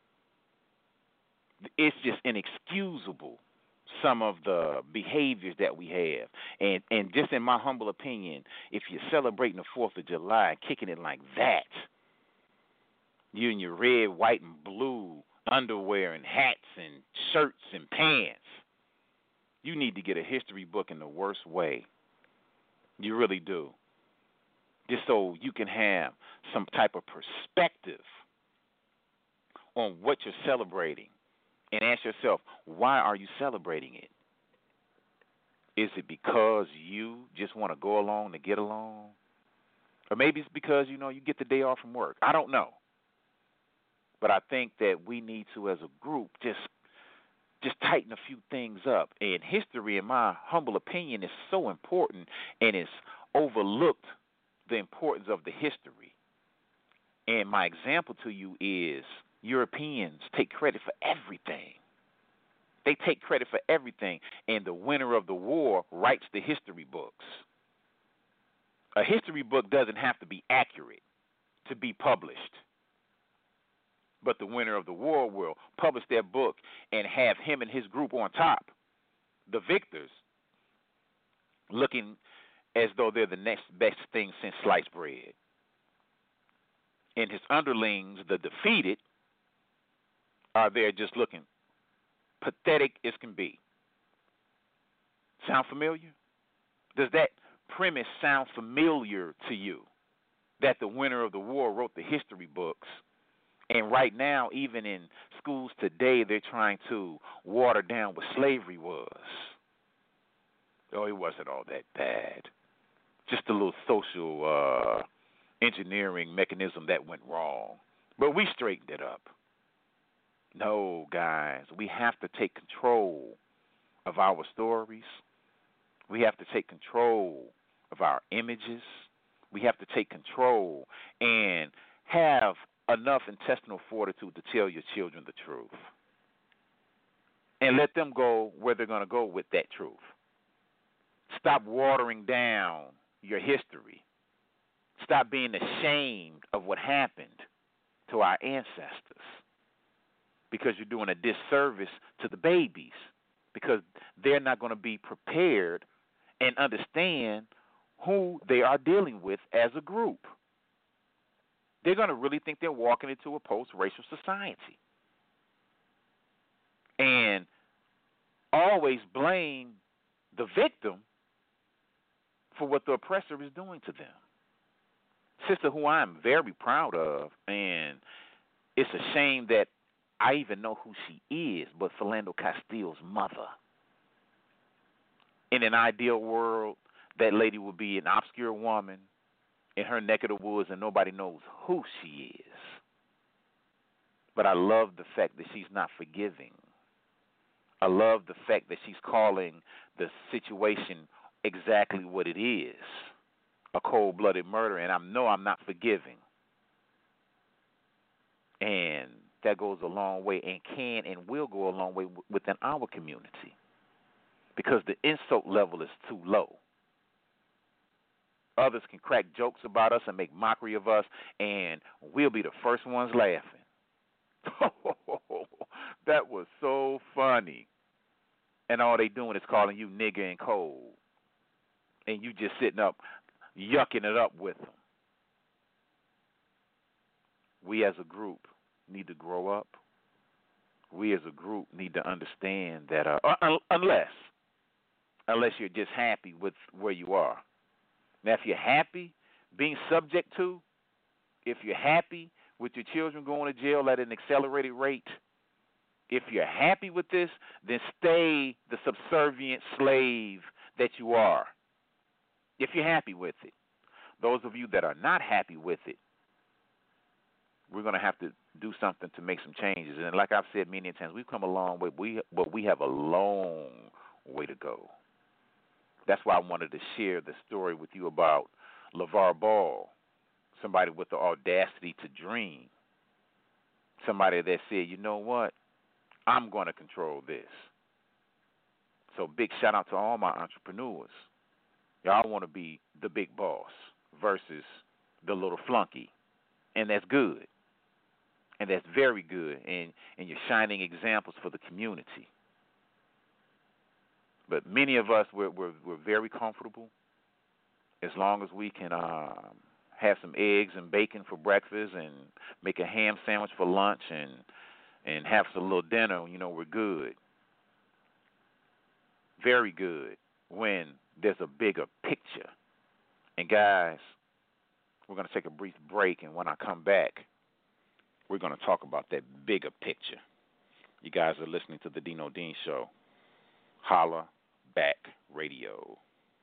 S5: It's just inexcusable, some of the behaviors that we have. And and just in my humble opinion, if you're celebrating the fourth of July, kicking it like that, you in your red, white, and blue underwear and hats and shirts and pants, you need to get a history book in the worst way. You really do. Just so you can have some type of perspective on what you're celebrating. And ask yourself, why are you celebrating it? Is it because you just want to go along to get along? Or maybe it's because, you know, you get the day off from work. I don't know. But I think that we need to, as a group, just just tighten a few things up. And history, in my humble opinion, is so important, and it's overlooked the importance of the history. And my example to you is Europeans take credit for everything. They take credit for everything, and the winner of the war writes the history books. A history book doesn't have to be accurate to be published. But the winner of the war will publish their book and have him and his group on top, the victors, looking as though they're the next best thing since sliced bread. And his underlings, the defeated, are there just looking pathetic as can be. Sound familiar? Does that premise sound familiar to you? That the winner of the war wrote the history books, and right now, even in schools today, they're trying to water down what slavery was. Oh, it wasn't all that bad. Just a little social uh, engineering mechanism that went wrong. But we straightened it up. No, guys, we have to take control of our stories. We have to take control of our images. We have to take control and have enough intestinal fortitude to tell your children the truth. And let them go where they're going to go with that truth. Stop watering down your history. Stop being ashamed of what happened to our ancestors, because you're doing a disservice to the babies, because they're not going to be prepared and understand who they are dealing with as a group. They're going to really think they're walking into a post-racial society. And always blame the victim for what the oppressor is doing to them. sister who I'm very proud of, and it's a shame that I even know who she is, but Philando Castile's mother. In an ideal world, that lady would be an obscure woman in her neck of the woods and nobody knows who she is. But I love the fact that she's not forgiving. I love the fact that she's calling the situation exactly what it is, a cold-blooded murder, and I know I'm not forgiving. And that goes a long way and can and will go a long way w- within our community because the insult level is too low. Others can crack jokes about us and make mockery of us, and we'll be the first ones laughing. That was so funny. And all they doing is calling you nigger and cold. And you just sitting up, yucking it up with them. We as a group need to grow up. We as a group need to understand that uh, un- unless, unless you're just happy with where you are. Now, if you're happy being subject to, if you're happy with your children going to jail at an accelerated rate, if you're happy with this, then stay the subservient slave that you are. If you're happy with it. Those of you that are not happy with it, we're going to have to do something to make some changes. And like I've said many times, we've come a long way, we, but we have a long way to go. That's why I wanted to share the story with you about LeVar Ball, somebody with the audacity to dream, somebody that said, you know what, I'm going to control this. So big shout out to all my entrepreneurs. Y'all want to be the big boss versus the little flunky, and that's good. And that's very good, and, and you're shining examples for the community. But many of us, we're, we're, we're very comfortable as long as we can um, have some eggs and bacon for breakfast and make a ham sandwich for lunch and and have some little dinner, you know, we're good. Very good when there's a bigger picture. And guys, we're going to take a brief break, and when I come back, we're going to talk about that bigger picture. You guys are listening to the Dino Dean Show. Holla Back Radio.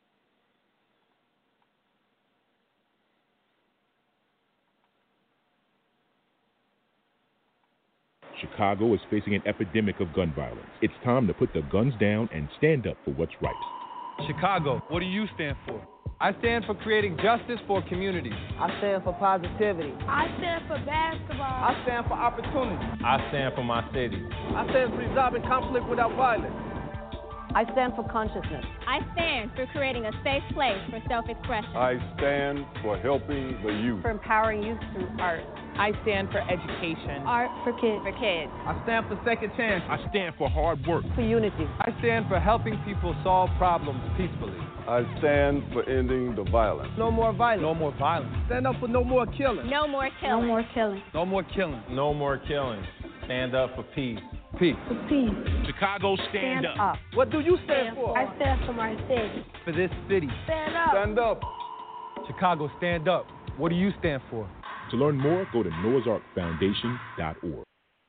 S12: Chicago is facing an epidemic of gun violence. It's time to put the guns down and stand up for what's right.
S13: Chicago, what do you stand for? I stand for creating justice for communities.
S14: I stand for positivity.
S2: I stand for basketball.
S14: I stand for opportunity.
S13: I stand for my city.
S14: I stand for resolving conflict without violence.
S15: I stand for consciousness.
S16: I stand for creating a safe place for self-expression.
S17: I stand for helping the youth.
S15: For empowering youth through art.
S18: I stand for education.
S15: Art for kids.
S16: For kids.
S14: I stand for second chance.
S12: I stand for hard work.
S15: For unity.
S13: I stand for helping people solve problems peacefully.
S17: I stand for ending the violence.
S14: No more violence.
S13: No more violence.
S14: Stand up for no more killing.
S16: No more killing.
S15: No more killing.
S13: No more killing.
S19: No more killing. Stand up for peace.
S13: Peace.
S15: For peace.
S12: Chicago, stand,
S15: stand
S12: up.
S15: up.
S14: What do you stand, stand for?
S15: I stand for my city.
S13: For this city.
S15: Stand up.
S17: Stand up.
S13: Chicago, stand up. What do you stand for?
S12: To learn more, go to noahs ark foundation dot org.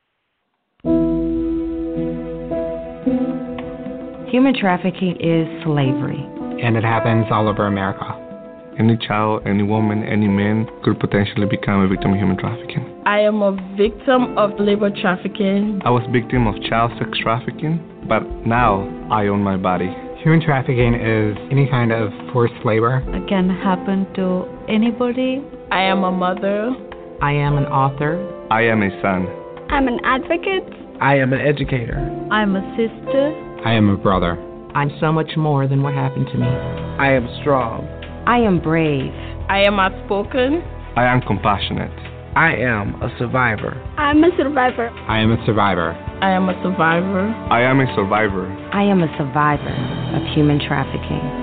S20: Human trafficking is slavery.
S21: And it happens all over America. Any child, any woman, any man could potentially become a victim of human trafficking.
S22: I am a victim of labor trafficking.
S21: I was a victim of child sex trafficking, but now I own my body.
S23: Human trafficking is any kind of forced labor.
S24: It can happen to anybody.
S22: I am a mother.
S25: I am an author.
S21: I am a son.
S26: I'm an advocate.
S27: I am an educator.
S24: I'm a sister.
S21: I am a brother.
S25: I'm so much more than what happened to me.
S27: I am strong.
S25: I am brave.
S22: I am outspoken.
S21: I am compassionate.
S27: I am a survivor.
S26: I'm a survivor.
S21: I am a survivor.
S22: I am a survivor.
S21: I am a survivor.
S25: I am a survivor of human trafficking.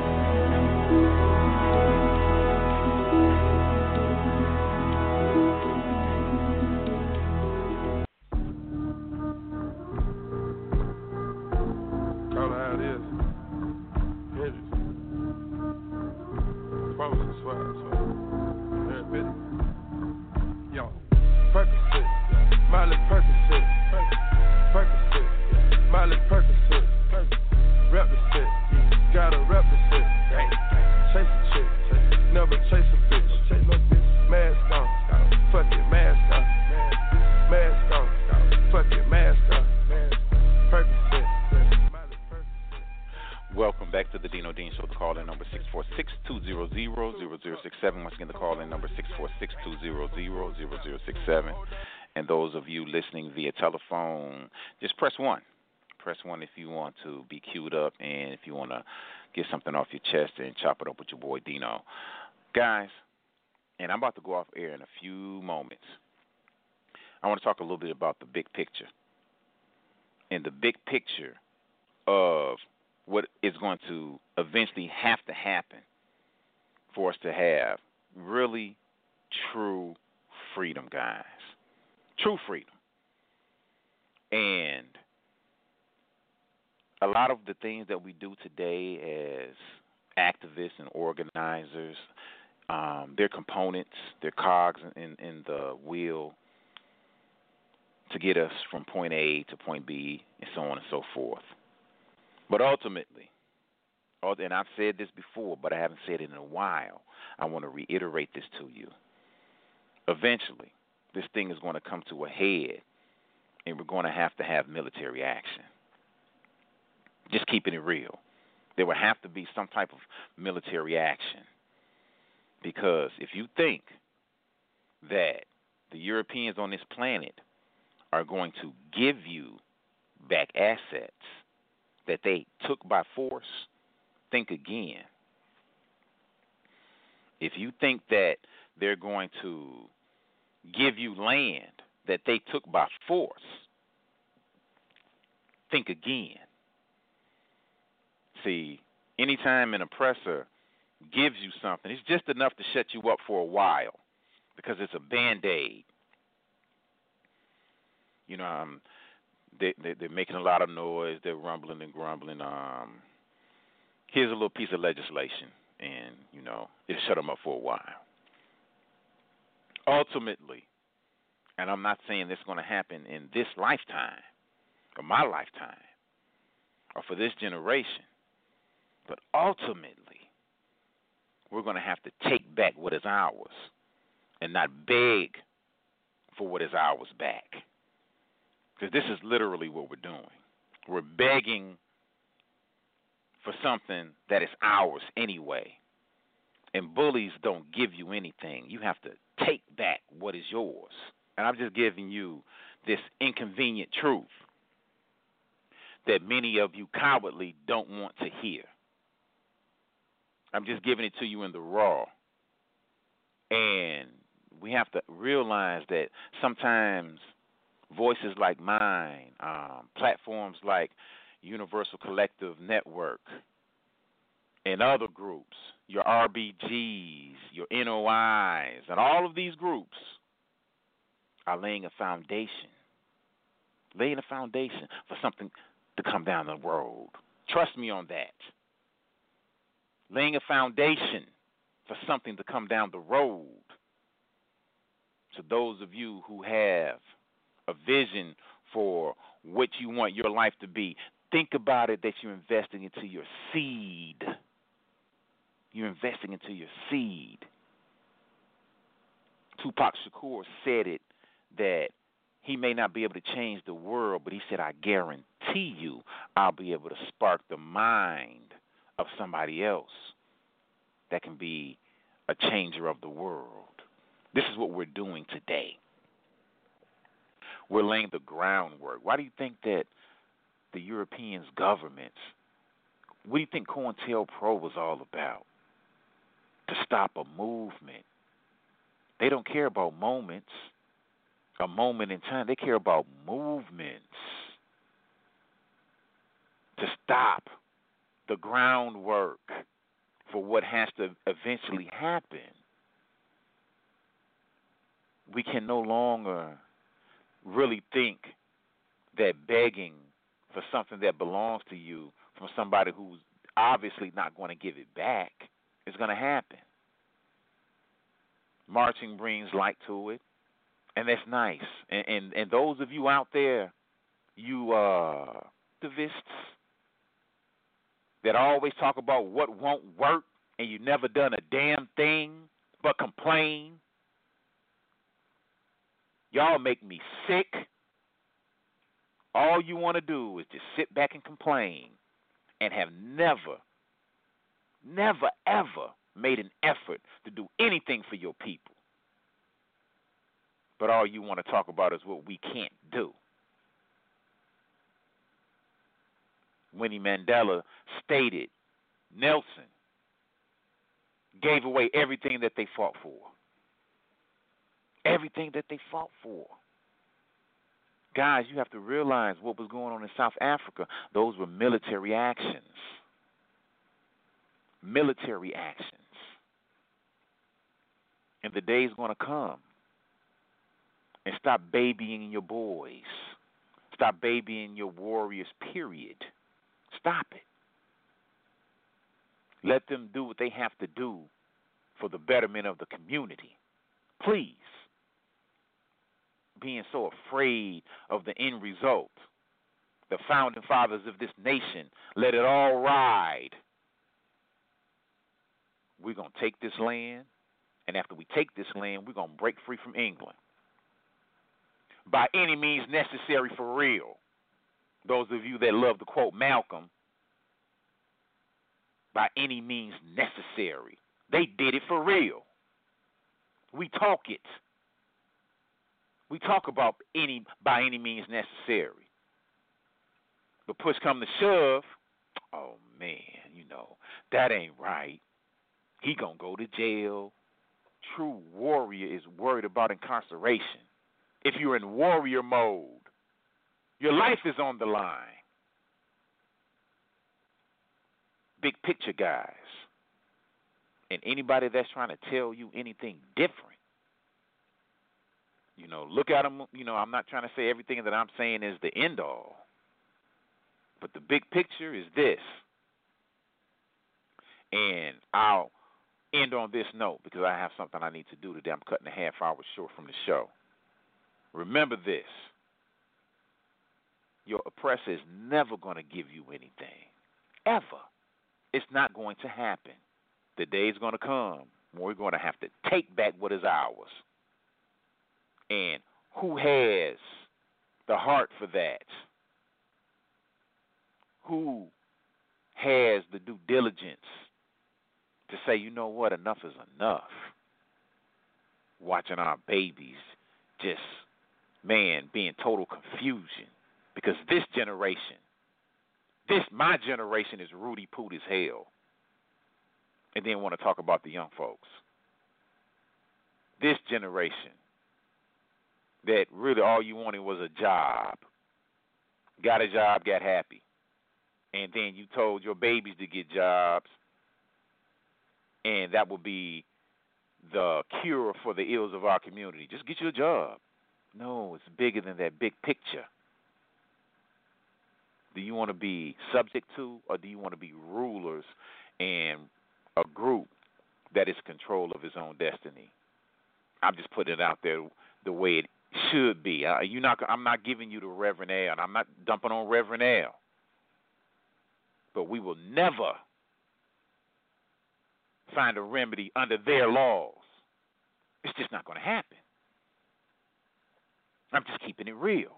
S17: Swag, swag. Very busy.
S3: never chase a bitch. Chase no bitch. Mask on, fuck it, mask on. Mask on, fuck it, mask on. Percocet.
S5: Welcome back to the Dino Dean Show. The call-in number six four six, two zero zero, zero zero six seven. Once again, the call-in number six four six, two zero zero, zero zero six seven. And those of you listening via telephone, just press one. Press one if you want to be queued up and if you want to get something off your chest and chop it up with your boy Dino. Guys, and I'm about to go off air in a few moments. I want to talk a little bit about the big picture. And the big picture of what is going to eventually have to happen for us to have really true freedom, guys. True freedom. And a lot of the things that we do today as activists and organizers, um, they're components, they're cogs in, in the wheel to get us from point A to point B and so on and so forth. But ultimately, and I've said this before, but I haven't said it in a while, I want to reiterate this to you. Eventually, this thing is going to come to a head, and we're going to have to have military action. Just keeping it real. There will have to be some type of military action. Because if you think that the Europeans on this planet are going to give you back assets that they took by force, think again. If you think that they're going to give you land that they took by force, think again. See, anytime an oppressor gives you something, it's just enough to shut you up for a while because it's a Band-Aid. You know, um, They, they, they're making a lot of noise. They're rumbling and grumbling. Um, here's a little piece of legislation, and, you know, it'll shut them up for a while. Ultimately, and I'm not saying this is going to happen in this lifetime or my lifetime or for this generation, but ultimately, we're going to have to take back what is ours and not beg for what is ours back. Because this is literally what we're doing. We're begging for something that is ours anyway. And bullies don't give you anything. You have to take back what is yours. And I'm just giving you this inconvenient truth that many of you cowardly don't want to hear. I'm just giving it to you in the raw. And we have to realize that sometimes voices like mine, um, platforms like Universal Collective Network, and other groups, your R B Gs, your N O Is, and all of these groups are laying a foundation, laying a foundation for something to come down the road. Trust me on that. Laying a foundation for something to come down the road. So those of you who have a vision for what you want your life to be, think about it that you're investing into your seed. You're investing into your seed. Tupac Shakur said it, that he may not be able to change the world, but he said, I guarantee you I'll be able to spark the mind of somebody else that can be a changer of the world. This is what we're doing today. We're laying the groundwork. Why do you think that the European governments, what do you think COINTELPRO was all about? To stop a movement. They don't care about moments, a moment in time. They care about movements. To stop the groundwork for what has to eventually happen. We can no longer really think that begging for something that belongs to you from somebody who's obviously not going to give it back is going to happen. Marching brings light to it, and that's nice. And and, and those of you out there, you uh, activists that always talk about what won't work and you never done a damn thing but complain. Y'all make me sick. All you want to do is just sit back and complain and have never, never, ever made an effort to do anything for your people. But all you want to talk about is what we can't do. Winnie Mandela stated Nelson gave away everything that they fought for. Everything that they fought for. Guys, you have to realize what was going on in South Africa. Those were military actions. Military actions. And the day's going to come. And stop babying your boys. Stop babying your warriors, period. Stop it. Let them do what they have to do for the betterment of the community. Please. Being so afraid of the end result. The founding fathers of this nation let it all ride. We're going to take this land, and after we take this land, we're going to break free from England. By any means necessary for real. Those of you that love to quote Malcolm, by any means necessary. They did it for real. We talk it. We talk about any by any means necessary. But push come to shove, oh man, you know, that ain't right. He gonna go to jail. True warrior is worried about incarceration. If you're in warrior mode, your life is on the line. Big picture, guys. And anybody that's trying to tell you anything different, you know, look at them. You know, I'm not trying to say everything that I'm saying is the end all. But the big picture is this. And I'll end on this note because I have something I need to do today. I'm cutting a half hour short from the show. Remember this. Your oppressor is never going to give you anything. Ever. It's not going to happen. The day is going to come when we're going to have to take back what is ours. And who has the heart for that? Who has the due diligence to say, you know what, enough is enough? Watching our babies just, man, be in total confusion. Because this generation, this, my generation is Rudy Poot as hell. And then want to talk about the young folks. This generation, that really all you wanted was a job. Got a job, got happy. And then you told your babies to get jobs, and that will be the cure for the ills of our community. Just get you a job. No, it's bigger than that big picture. Do you want to be subject to, or do you want to be rulers and a group that is in control of its own destiny? I'm just putting it out there the way it should be. Uh, you not, I'm not giving you the Reverend Al, and I'm not dumping on Reverend Al. But we will never find a remedy under their laws. It's just not going to happen. I'm just keeping it real.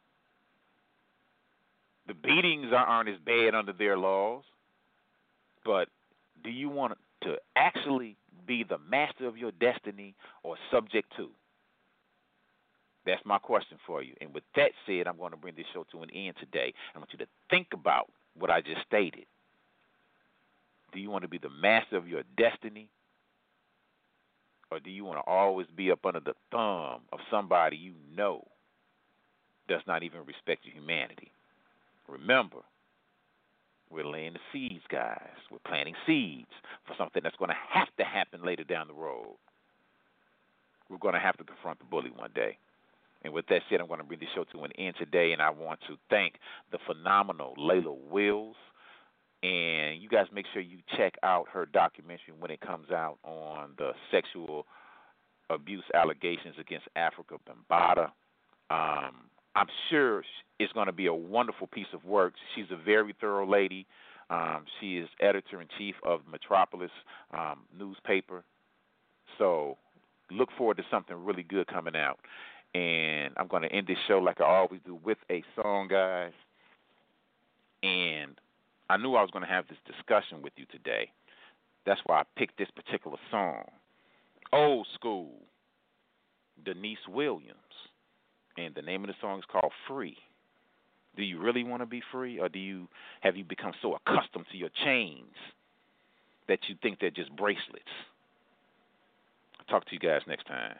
S5: The beatings aren't as bad under their laws, but do you want to actually be the master of your destiny or subject to? That's my question for you. And with that said, I'm going to bring this show to an end today. I want you to think about what I just stated. Do you want to be the master of your destiny? Or do you want to always be up under the thumb of somebody you know does not even respect your humanity? Remember, we're laying the seeds, guys. We're planting seeds for something that's going to have to happen later down the road. We're going to have to confront the bully one day. And with that said, I'm going to bring the show to an end today, and I want to thank the phenomenal Layla Wills. And you guys make sure you check out her documentary when it comes out on the sexual abuse allegations against Africa Bambaataa. Um, I'm sure it's going to be a wonderful piece of work. She's a very thorough lady. Um, she is editor-in-chief of Metropolis um, newspaper. So look forward to something really good coming out. And I'm going to end this show like I always do with a song, guys. And I knew I was going to have this discussion with you today. That's why I picked this particular song. Old School, Denise Williams. And the name of the song is called Free. Do you really want to be free, or do you have you become so accustomed to your chains that you think they're just bracelets? I'll talk to you guys next time.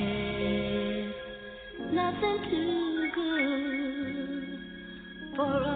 S4: For